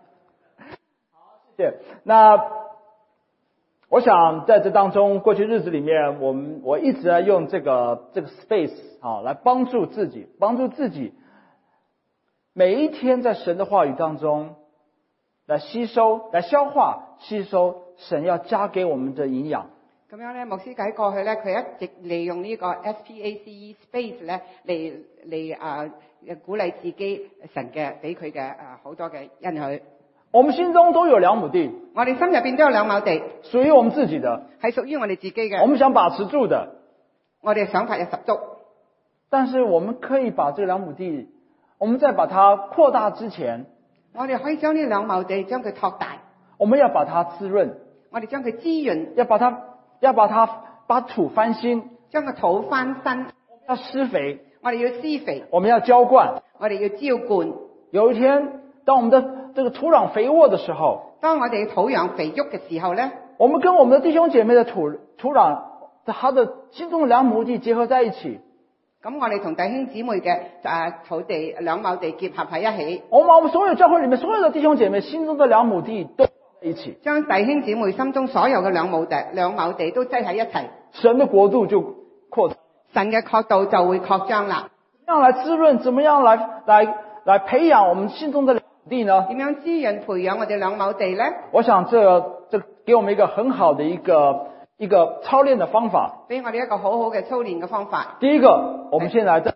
謝謝。那我想在這當中，過去日子裡面，我們我一直在用這個這個 space 啊，來幫助自己，幫助自己每一天在神的話語當中來吸收、來消化、吸收神要加給我們的營養。 咁樣咧，牧師喺過去咧，佢一直利用呢個 S P A C E space 咧嚟嚟啊鼓勵自己神嘅俾佢嘅啊好多嘅恩許。 我們心中都有兩畝地， 我哋心入邊都有兩畝地， 屬於我們自己的， 係屬於我哋自己嘅。 我們想把持住的。 我哋嘅想法有十足， 但是我們可以把這兩畝地，我們在把它擴大之前， 我哋可以將呢兩畝地將佢拓大， 我們要把它滋潤， 我哋將佢滋潤， 要把它要把它把土翻新， 將個土翻新， 要施肥， 我哋要施肥， 我們要澆灌， 我哋要澆灌。 有一天，當我們的這個土壤肥沃的時候， 當我哋土壤肥沃嘅時候咧， 我們跟我們的弟兄姐妹的土土壤，他的心中的兩畝地結合在一起， 咁我哋同弟兄姊妹嘅誒土地兩畝地結合喺一起， 我們把我們所有教會裏面所有的弟兄姐妹心中的兩畝地都在一起， 將弟兄姊妹心中所有嘅兩畝地兩畝地都擠喺一齊， 神的國度就擴張， 神嘅國度就會擴張啦。 怎麼樣來滋潤？怎麼樣來來來培養我們心中的兩畝地呢？ 點樣滋潤培養我哋兩畝地咧？ 我想這這給我們一個很好的一個一個操練的方法。 俾我哋一個好好嘅操練嘅方法。 第一個，我們先來在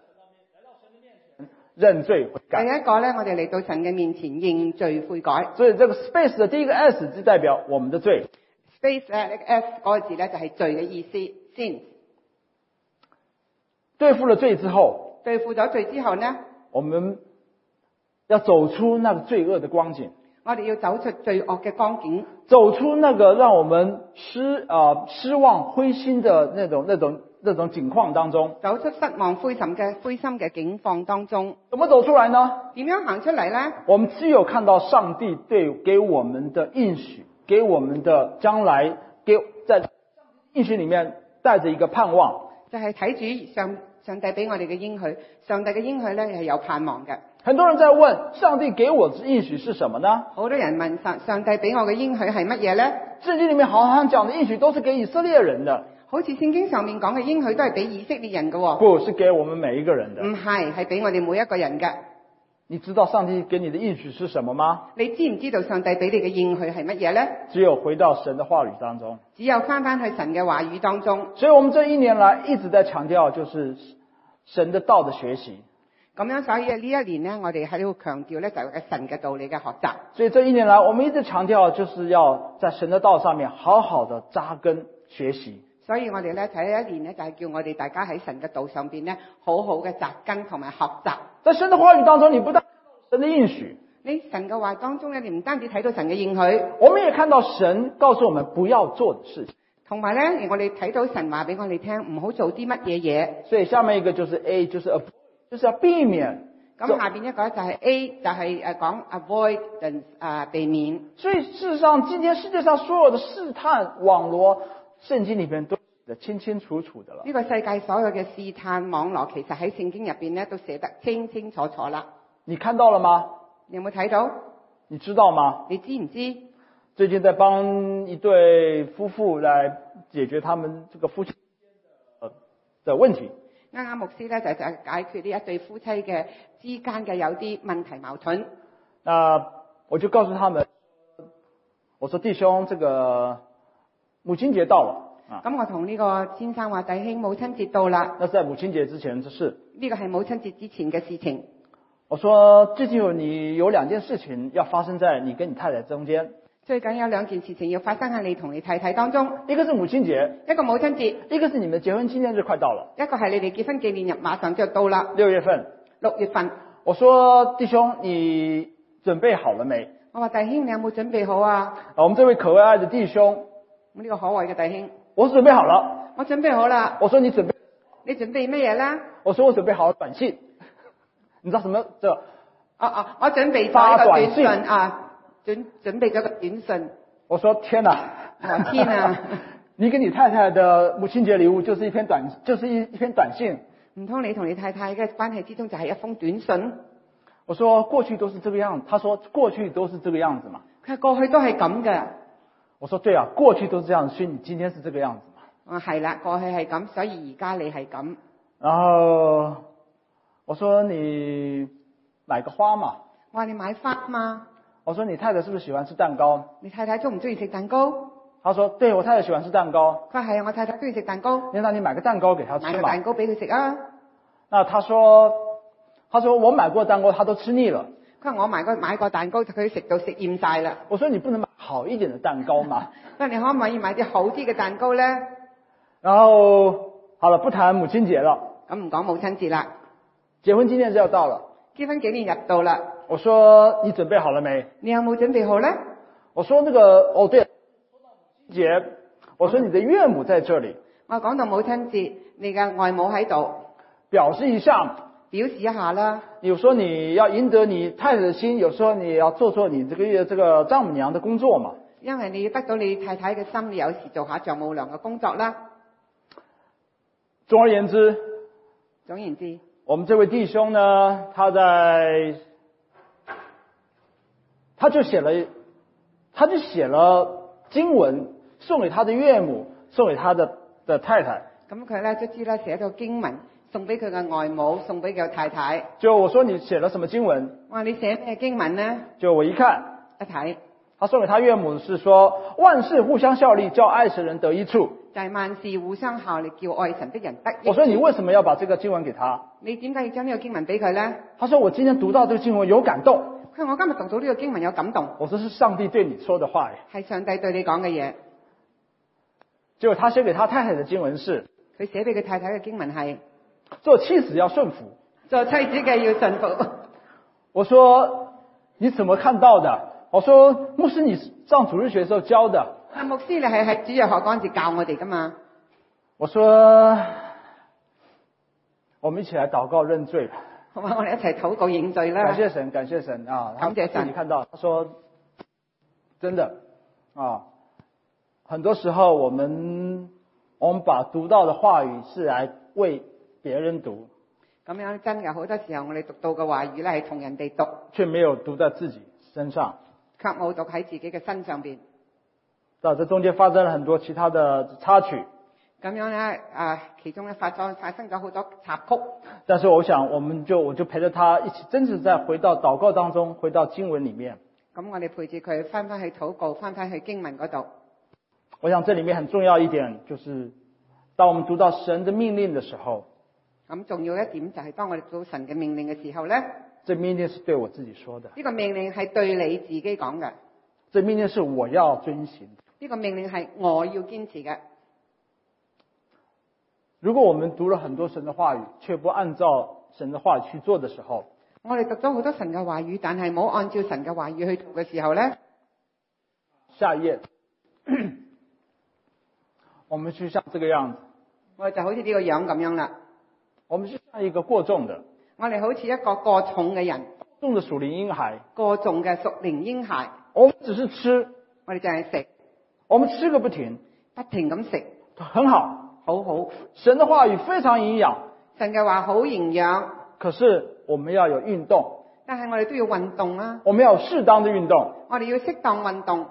認罪悔改。 第一個咧，我哋嚟到神嘅面前認罪悔改。 所以這個 space 的第一個 S 就代表我們的罪。 space 咧，呢個 S 嗰個字咧就係罪嘅意思 ，sin。 對付了罪之後， 對付咗罪之後呢， 我們要走出那個罪惡的光景。 我哋要走出罪惡嘅光景， 走出那個讓我們失啊、呃、失望灰心的那種那種那種境況當中。 走出失望灰心嘅灰心嘅境況當中。 怎麼走出來呢？ 點樣行出嚟呢？ 我們只有看到上帝對給我們的應許，給我們的將來，給在應許裏面帶着一個盼望。 就係睇住上上帝俾我哋嘅應許，上帝嘅應許咧係有盼望嘅。 很多人在問，上帝給我的應許是什麼呢？ 好多人問上上帝俾我嘅應許係乜嘢呢？ 聖經裏面好像講的應許都是給以色列人的， 好似聖經上面講嘅應許都係俾以色列人嘅喎。 不是給我們每一個人的。 唔係，係俾我哋每一個人嘅。 你知道上帝給你的應許是什麼嗎？ 你知唔知道上帝俾你嘅應許係乜嘢呢？ 只有回到神的話語當中， 只有翻翻去神嘅話語當中。 所以我們這一年來一直在強調，就是神的道的學習。 咁樣，所以呢一年呢，我哋喺度強調呢，就係神嘅道理嘅學習。 所以這一年來，我們一直強調，就是要在神的道上面好好的扎根學習。 所以我哋咧睇一年呢，就係叫我哋大家喺神嘅道上邊呢，好好嘅扎根同埋學習。 在神的話語當中，你不但神的應許， 你神嘅話當中呢，你唔單止睇到神嘅應許， 我們也看到神告訴我們不要做的事情。 同埋呢，我哋睇到神話俾我哋聽，唔好做啲乜嘢嘢。 所以下面一個就是 A， 就是 avoid， 就是要避免。 咁下邊一個就係 A， 就係誒講 avoid 啊避免。 所以事實上，今天世界上所有的試探網羅，聖經裏邊都寫得清清楚楚的了。 呢個世界所有嘅試探網絡，其實喺聖經入邊咧都寫得清清楚楚啦。 你看到了嗎？ 你有冇睇到？ 你知道嗎？ 你知唔知？ 最近在幫一對夫婦來解決他們這個夫妻的的問題。 啱啱牧師咧就就解決呢一對夫妻嘅之間嘅有啲問題矛盾。 那我就告訴他們，我說弟兄，這個母親節到了啊。 咁我同呢個先生話，弟兄，母親節到啦。 那是在母親節之前的事。 呢個係母親節之前嘅事情。 我說最近有你有兩件事情要發生在你跟你太太中間。 最緊有兩件事情要發生喺你同你太太當中。 一個是母親節， 一個母親節， 一個是你們結婚紀念日快到了。 一個係你哋結婚紀念日馬上就到啦。 六月份。 六月份。 我說弟兄，你準備好了沒？ 我話弟兄，你有冇準備好啊？ 我們這位可愛的弟兄， 咁呢個可愛嘅弟兄， 我準備好了。 我準備好啦。 我說你準備， 你準備咩嘢啦？ 我說我準備好了短信。你知道什麼？這啊啊，我準備咗一個短信啊，準準備咗個短信。 我說天哪！ 我天啊！ 你給你太太的母親節禮物就是一篇短，就是一一篇短信。 唔通你同你太太嘅關係之中就係一封短信？ 我說過去都是這個樣子。他說過去都是這個樣子嘛。 佢過去都係咁嘅。 我說對啊，過去都是這樣子，所以你今天是這個樣子嘛。 啊係啦，過去係咁，所以而家你係咁。 然後我說你買個花嘛。 我話你買花嘛。 我說你太太是不是喜歡吃蛋糕？ 你太太中唔中意食蛋糕？ 他说对，我太太喜歡吃蛋糕。 佢係我太太中意食蛋糕， 那那你買個蛋糕給她買吃嘛。 個蛋糕俾佢食啊。 那他說他說我買過蛋糕他都吃膩了。 佢話我買個買個蛋糕佢食到食厭晒啦。 我說你不能買好一點的蛋糕嘛。 佢話你可唔可以買啲好啲嘅蛋糕咧？ 然後好了，不談母親節了。 咁唔講母親節啦， 結婚紀念日要到了。 結婚紀念日到啦。 我說你準備好了沒？ 你有冇準備好咧？ 我說那個哦對，母親節，我說你的岳母在這裡。 我講到母親節，你嘅外母喺度， 表示一下。 表示一下啦。 有時候你要贏得你太太的心，有時候你要做做你這個月這個丈母娘的工作嘛。 因為你要得到你太太嘅心，你有時做下丈母娘嘅工作啦。 總而言之， 總言之， 我們這位弟兄呢，他在，他就寫了，他就寫了經文送給他的岳母，送給他的的太太。 咁佢咧卒之咧寫咗經文送俾佢嘅外母，送俾佢太太。 就我說你寫了什麼經文？ 我話你寫咩經文呢？ 就我一看一睇， 他送給他岳母是說萬事互相效力，叫愛神人得益處。 就係萬事互相效力，叫愛神的人得益處。 我說你為什麼要把這個經文給他？ 你點解要將呢個經文俾佢呢？ 他說我今天讀到這個經文有感動。 佢話我今日讀到呢個經文有感動。 我說是上帝對你說的話。 係上帝對你講嘅嘢。 結果他寫給他太太的經文是， 佢寫俾佢太太嘅經文係， 做妻子要順服， 做妻子嘅要順服。 我說你怎麼看到的？我說牧師你上主日學的時候教的。 阿牧師你係喺主日學嗰陣時教我哋噶嘛？ 我說我們一起來禱告認罪。 好嘛，我哋一齊禱告認罪啦。 感謝神，感謝神啊！ 感謝神。 你看到他說真的啊，很多時候我們我們把讀到的話語是來為別人讀。 咁樣真嘅，好多時候我哋讀到嘅話語咧係同人哋讀， 卻沒有讀在自己身上， 卻冇讀喺自己嘅身上邊。 到這中間發生了很多其他的插曲。 咁樣咧，啊，其中咧發生發生咗好多插曲。 但是我想，我們就我就陪着他一起，真是再回到禱告當中，回到經文裡面。 咁我哋陪住佢翻翻去禱告，翻翻去經文嗰度。 我想這裡面很重要一點，就是當我們讀到神的命令的時候， 咁重要一點就係當我哋讀到神嘅命令嘅時候咧， 這命令是對我自己說的。 呢個命令係對你自己講嘅。 這命令是我要遵行。 呢個命令係我要堅持嘅。 如果我們讀了很多神的話語，卻不按照神的話語去做的時候， 我哋讀咗好多神嘅話語，但係冇按照神嘅話語去做嘅時候咧， 下一頁，我們就像這個樣子， 我哋就好似呢個樣咁樣啦。 我們就像一個過重的， 我哋好似一個過重嘅人， 重的屬靈嬰孩， 過重嘅屬靈嬰孩。 我們只是吃， 我哋就係食， 我們吃個不停， 不停咁食， 很好， 好好。 神的話語非常營養， 神嘅話好營養， 可是我們要有運動， 但係我哋都要運動啦。 我們要有適當的運動， 我哋要適當運動，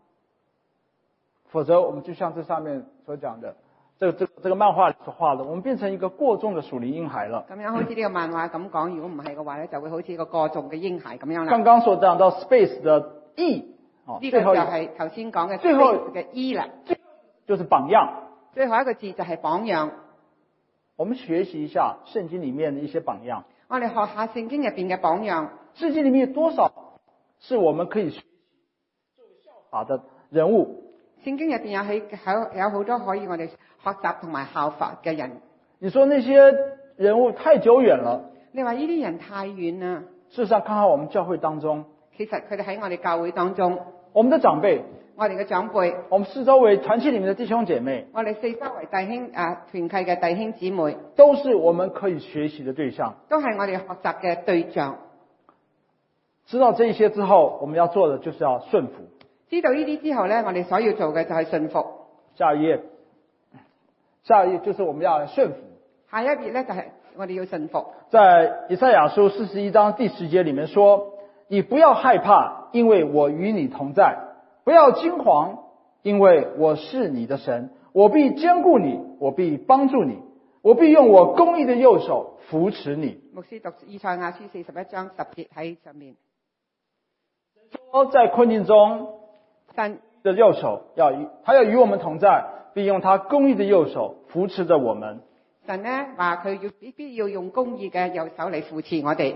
否則我們就像這上面所講的，這個這個這個漫畫所畫的，我們變成一個過重的屬靈嬰孩了。 咁樣好似呢個漫畫咁講，如果唔係嘅話咧，就會好似一個過重嘅嬰孩咁樣啦。 剛剛所講到 space 的 E， 哦， 呢個就係頭先講嘅最後嘅 E 啦， 就是榜樣。 最後一個字就係榜樣。 我們學習一下聖經裡面的一些榜樣。 我哋學下聖經入邊嘅榜樣。 聖經裡面有多少是我們可以學習做效法的人物？ 聖經入邊有喺有有好多可以我哋學習同埋效法嘅人。 你說那些人物太久遠了。 你話呢啲人太遠啦。 事實上，看看我們教會當中， 其實佢哋喺我哋教會當中， 我們的長輩， 我哋嘅長輩， 我們四周圍團契裡面的弟兄姐妹， 我哋四周圍弟兄啊團契嘅弟兄姊妹， 都是我們可以學習的對象， 都係我哋學習嘅對象。 知道這一些之後，我們要做的就是要順服。 知道呢啲之後呢，我哋所要做嘅就係順服。 下一頁，下一頁就是我們要順服。 下一頁呢，就係我哋要順服。 在以賽亞書四十一章第十節裡面說：你不要害怕，因為我與你同在；不要驚惶，因為我是你的神，我必堅固你，我必幫助你，我必用我公義的右手扶持你。 牧師讀以賽亞書四十一章十節喺上面。 說在困境中， 神的右手要与他要与我们同在，并用他公义的右手扶持着我们。 神咧話佢要必必要用公義嘅右手嚟扶持我哋。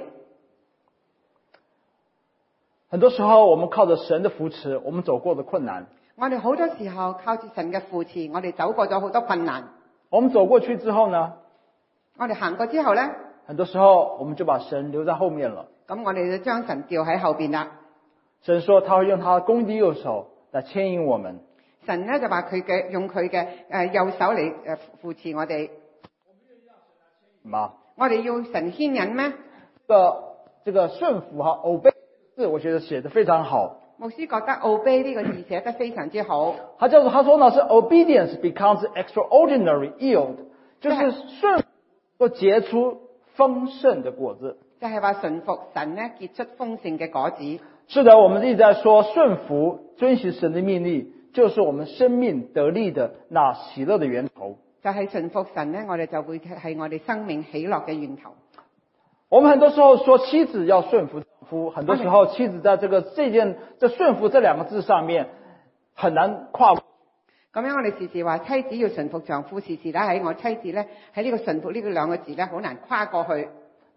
很多时候，我们靠着神的扶持，我们走过的困难。 我哋好多時候靠住神嘅扶持，我哋走過咗好多困難。 我们走过去之後呢， 我哋行過之後咧， 很多时候我们就把神留在後面了。 咁我哋就將神掉喺後邊啦。 神說他會用他公義的右手來牽引我們。 神咧就話佢嘅用佢嘅誒右手嚟誒扶持我哋。 嗎？ 我哋要神牽引咩？ 這個這個順服哈 obey 字，我覺得寫得非常好。 牧師覺得 obey 呢個字寫得非常之好。 他叫做他說呢是 obedience becomes extraordinary yield， 就是順服結出豐盛的果子。 就係話順服神咧結出豐盛嘅果子。 是的，我們一直在說順服遵行神的命令，就是我們生命得力的那喜樂的源頭。 就係順服神咧，我哋就會係我哋生命喜樂嘅源頭。 我們很多時候說妻子要順服丈夫，很多時候妻子在這個這件這順服這兩個字上面很難跨過。 咁樣我哋時時話妻子要順服丈夫，時時咧喺我妻子咧喺呢個順服呢個兩個字咧好難跨過去。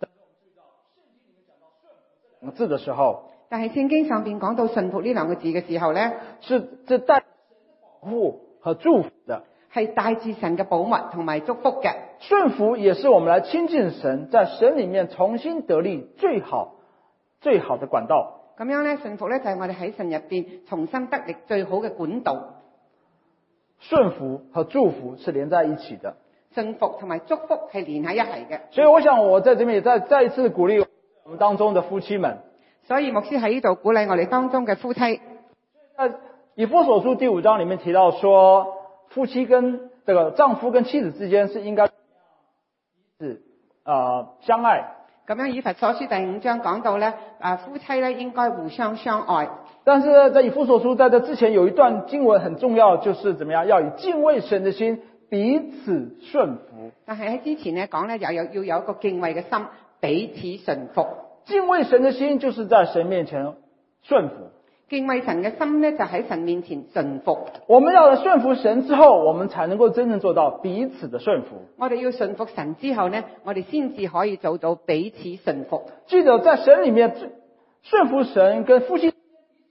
字的時候， 但係聖經上邊講到順服呢兩個字嘅時候咧， 是這帶保護和祝福的， 係帶住神嘅保密同埋祝福嘅。 順服也是我們來親近神，在神裡面重新得力最好最好的管道。 咁樣咧，順服咧就係我哋喺神入邊重新得力最好嘅管道。 順服和祝福是連在一起的， 順服同埋祝福係連喺一齊嘅。 所以我想我在這邊也再再一次鼓勵我們當中的夫妻們。 所以牧師喺呢度鼓勵我哋當中嘅夫妻。 在以弗所書第五章裡面提到說，夫妻跟這個丈夫跟妻子之間是應該是呃相愛。 咁樣以弗所書第五章講到咧，啊夫妻咧應該互相相愛。 但是在以弗所書在這之前有一段經文很重要，就是怎麼樣要以敬畏神的心彼此順服。 但係喺之前咧講咧，又有要有一個敬畏嘅心，彼此順服。 敬畏神的心就是在神面前順服。 敬畏神嘅心咧，就喺神面前順服。 我們要順服神之後，我們才能夠真正做到彼此的順服。 我哋要順服神之後呢，我哋先至可以做到彼此順服。 記得在神裡面順服神跟夫妻，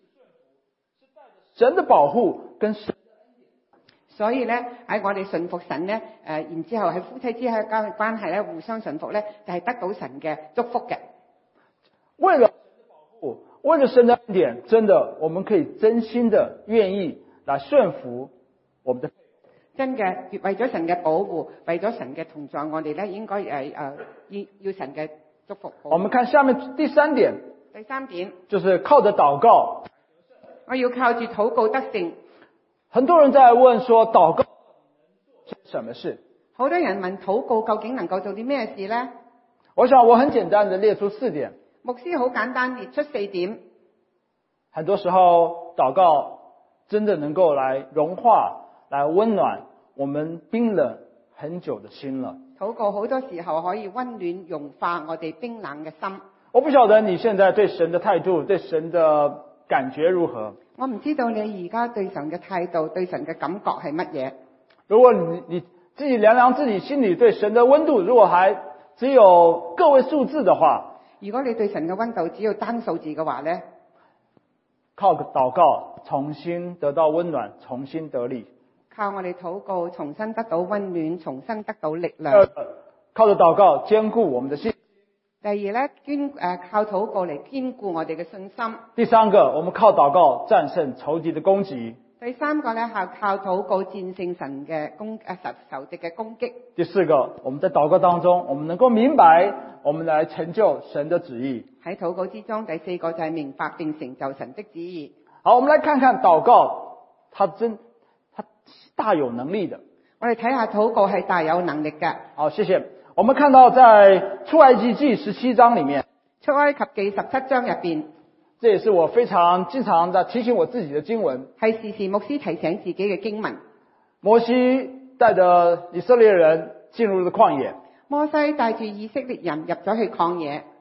神的保護跟神。 所以咧喺我哋順服神咧，誒、呃，然之後喺夫妻之間嘅關係咧，互相順服咧，就係、是、得到神嘅祝福嘅。 為了神的保護，為了神的恩典，真的，我們可以真心的願意來順服我們的。 真嘅，為咗神嘅保護，為咗神嘅同在，我哋咧應該誒誒要要神嘅祝福。 我們看下面第三點。 第三點就是靠着禱告。 我要靠住禱告得勝。 很多人在問說，禱告是什麼事？ 好多人問禱告究竟能夠做啲咩事呢？ 我想我很簡單的列出四點。 牧師好簡單列出四點。 很多時候禱告真的能夠來融化、來溫暖我們冰冷很久的心了。 禱告好多時候可以溫暖融化我哋冰冷嘅心。 我不曉得你現在對神的態度、對神的感覺如何？ 我唔知道你而家對神嘅態度、對神嘅感覺係乜嘢。 如果你你自己量量自己心裡對神的溫度，如果還只有個位數字的話， 如果你對神嘅溫度只有單數字嘅話呢， 靠禱告重新得到溫暖，重新得力。 靠我哋禱告重新得到溫暖，重新得到力量。 呃、靠着禱告堅固我們的心。 第二咧，堅誒靠禱告嚟堅固我哋嘅信心。 第三個，我們靠禱告戰勝仇敵的攻擊。 第三個咧，係靠禱告戰勝神嘅攻誒仇仇敵嘅攻擊。 第四個，我們在禱告當中，我們能夠明白，我們來成就神的旨意。 喺禱告之中，第四個就係明白並成就神的旨意。 好，我們來看看禱告，它真，它大有能力的。 我哋睇下禱告係大有能力嘅。 好，謝謝。我們看到在出埃及記十七章裡面， 出埃及記十七章入邊， 這也是我非常經常在提醒我自己的經文， 係時時牧師提醒自己嘅經文。 摩西帶着以色列人進入了曠野， 摩西帶住以色列人入咗去曠野，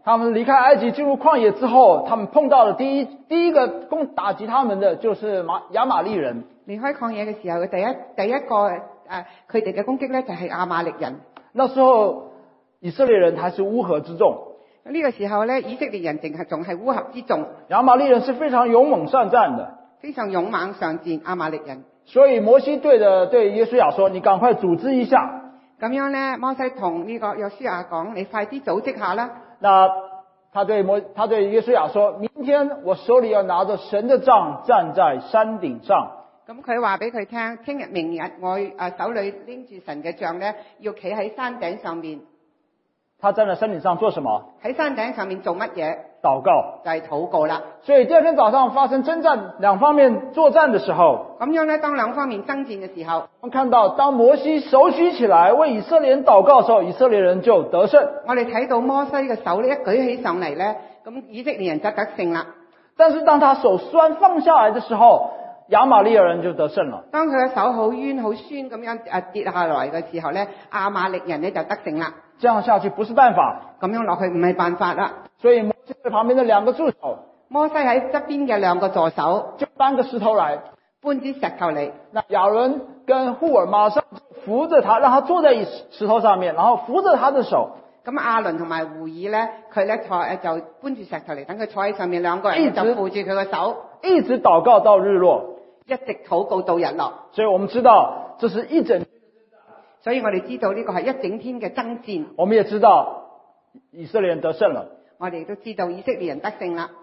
他们离开埃及进入旷野之后，他们碰到的第一第一个攻打击他们的就是马亚玛利人。 離開曠野嘅時候，佢第一第一個誒佢哋嘅攻擊咧就係亞瑪力人。 那時候以色列人還是烏合之眾。 呢個時候咧，以色列人淨係仲係烏合之眾。 亞瑪利人是非常勇猛善戰的， 非常勇猛上戰亞瑪力人。 所以摩西對着對約書亞說：你趕快組織一下。 咁樣咧，摩西同呢個約書亞講：你快啲組織下啦。 那他對摩他對約書亞說：明天我手裏要拿着神的杖站在山頂上。 咁佢話俾佢聽：聽日明日我誒手裏拎住神嘅杖咧，要企喺山頂上面。 他站在山頂上做什麼？ 喺山頂上面做乜嘢？ 禱告， 就係禱告啦。 所以第二天早上發生征戰，兩方面作戰的時候， 咁樣咧，當兩方面爭戰嘅時候， 我們看到當摩西手舉起來為以色列人禱告的時候，以色列人就得勝。 我哋睇到摩西嘅手咧一舉起上嚟咧，咁以色列人就得勝啦。 但是當他手酸放下來的時候，亞瑪利人就得勝了。 當佢嘅手好冤好酸咁樣誒跌下來嘅時候咧，亞瑪力人咧就得勝啦。 這樣下去不是辦法， 咁樣落去唔係辦法啦。 所以摩西在旁邊的兩個助手， 摩西喺側邊嘅兩個助手就搬個石頭來， 搬支石頭嚟。 那亞倫跟戶爾馬上扶着他，讓他坐在石頭上面，然後扶着他的手。 咁亞倫同埋戶爾咧，佢咧坐誒就搬住石頭嚟，等佢坐喺上面，兩個人就扶住佢個手， 一直禱告到日落， 一直禱告到日落。 所以我們知道這是一整。 所以我哋知道呢個係一整天嘅爭戰。 我們也知道以色列人得勝了。 我哋都知道以色列人得勝啦。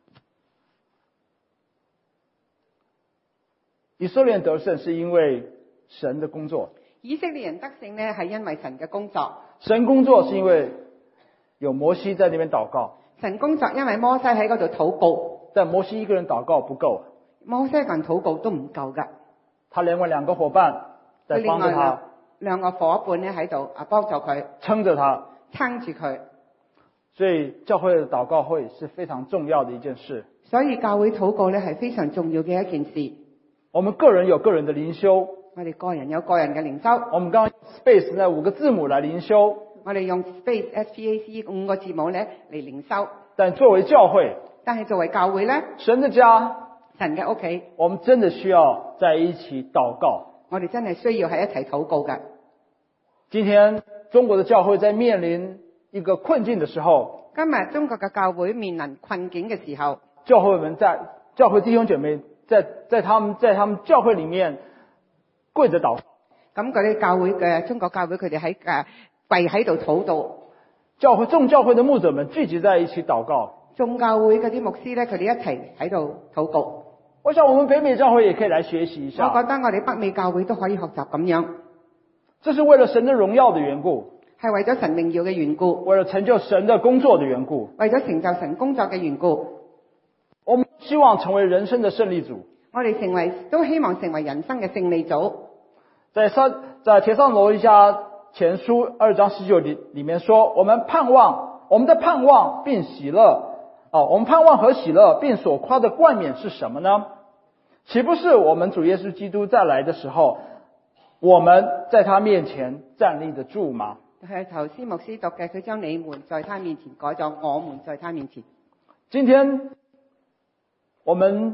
以色列人得勝是因為神的工作。 以色列人得勝呢係因為神嘅工作。 神工作是因為有摩西在那邊禱告。 神工作因為摩西喺嗰度禱告。 但摩西一個人禱告不夠。 摩西一個人禱告都唔夠㗎。 他另外兩個夥伴在幫助他。 兩個夥伴咧喺度啊，幫助佢， 撐着他， 撐住佢。 所以教會的禱告會是非常重要的一件事。 所以教會禱告咧係非常重要嘅一件事。 我們個人有個人的靈修， 我哋個人有個人嘅靈修。 我們剛剛 space 那五個字母來靈修， 我哋用 space S P A C 五個字母咧嚟靈修。 但作為教會， 但係作為教會咧， 神的家， 神嘅屋企， 我們真的需要在一起禱告。 我哋真係需要喺一齊禱告嘅。 今天中國的教會在面臨一個困境的時候， 今日中國嘅教會面臨困境嘅時候， 教會們在教會弟兄姐妹在在他們在他們教會裡面跪着禱告。 咁嗰啲教會嘅中國教會佢哋喺誒跪喺度禱告。 教會眾教會的牧者們聚集在一起禱告。 眾教會嗰啲牧師咧，佢哋一齊喺度禱告。 我想我們北美教會也可以來學習一下。 我覺得我哋北美教會都可以學習咁樣。 這是為了神的榮耀的緣故， 係為咗神榮耀嘅緣故， 為了成就神的工作的緣故， 為咗成就神工作嘅緣故。 我們希望成為人生的勝利組。 我哋成為都希望成為人生嘅勝利組。 在撒在帖撒羅尼迦前書二章十九裡裡面說，我們盼望我們的盼望並喜樂啊，我們盼望和喜樂並所誇的冠冕是什麼呢？豈不是我們主耶穌基督再來的時候，我們在他面前站立得住嗎？ 係頭先牧師讀嘅，佢將你們在他面前改咗我們在他面前。 今天我們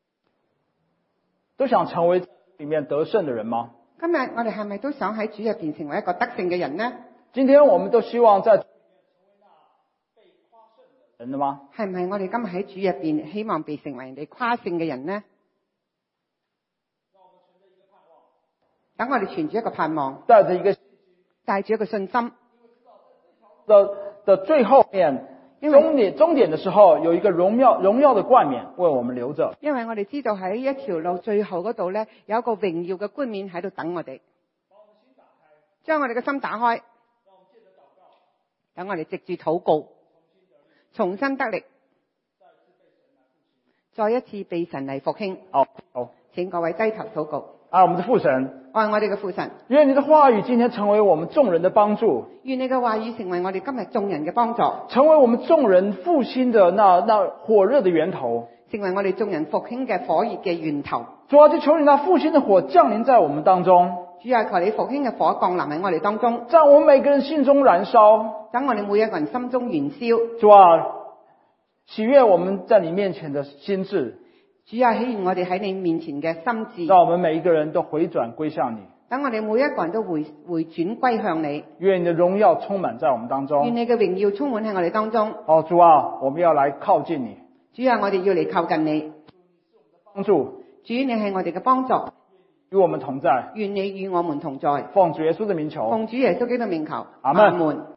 都想成為裡面得勝的人嗎？ 今日我哋係咪都想喺主入邊成為一個得勝嘅人呢？ 今天我們都希望在主裡面成為那被誇勝的人的嗎？ 係唔係我哋今日喺主入邊希望被成為人哋誇勝嘅人呢？等我哋存住一個盼望， 帶着一個帶住一個信心的的最後面終點終點的時候，有一個榮耀榮耀的冠冕為我們留着。 因為我哋知道喺一條路最後嗰度咧，有一個榮耀嘅冠冕喺度等我哋。將我哋嘅心打開，等我哋藉住禱告，重新得力，再一次被神嚟復興。 好，好， 請各位低頭禱告。 啊，我們的父神， 愛我哋嘅父神， 願你的話語今天成為我們眾人的幫助， 願你嘅話語成為我哋今日眾人嘅幫助， 成為我們眾人復興的那那火熱的源頭， 成為我哋眾人復興嘅火熱嘅源頭。 主啊，就求你那復興的火降臨在我們當中。 主啊，求你復興嘅火降臨喺我哋當中， 在我们每个人心中燃烧。 等我哋每一個人心中燃燒。 主啊，喜悦我们在你面前的心智， 主啊，喜悅我哋喺你面前嘅心智， 让我们每一个人都回转归向你。 等我哋每一個人都回回轉歸向你。 愿你的荣耀充满在我们當願中。 你嘅榮耀充滿喺我哋當中。 哦，主啊，我们要来靠近你， 主啊，我哋要嚟靠近你。 帮助主，你係我哋嘅幫助， 与我们同在。 願你與我們同在。 奉主耶稣的名求， 奉主耶穌基督名求， 阿們阿門。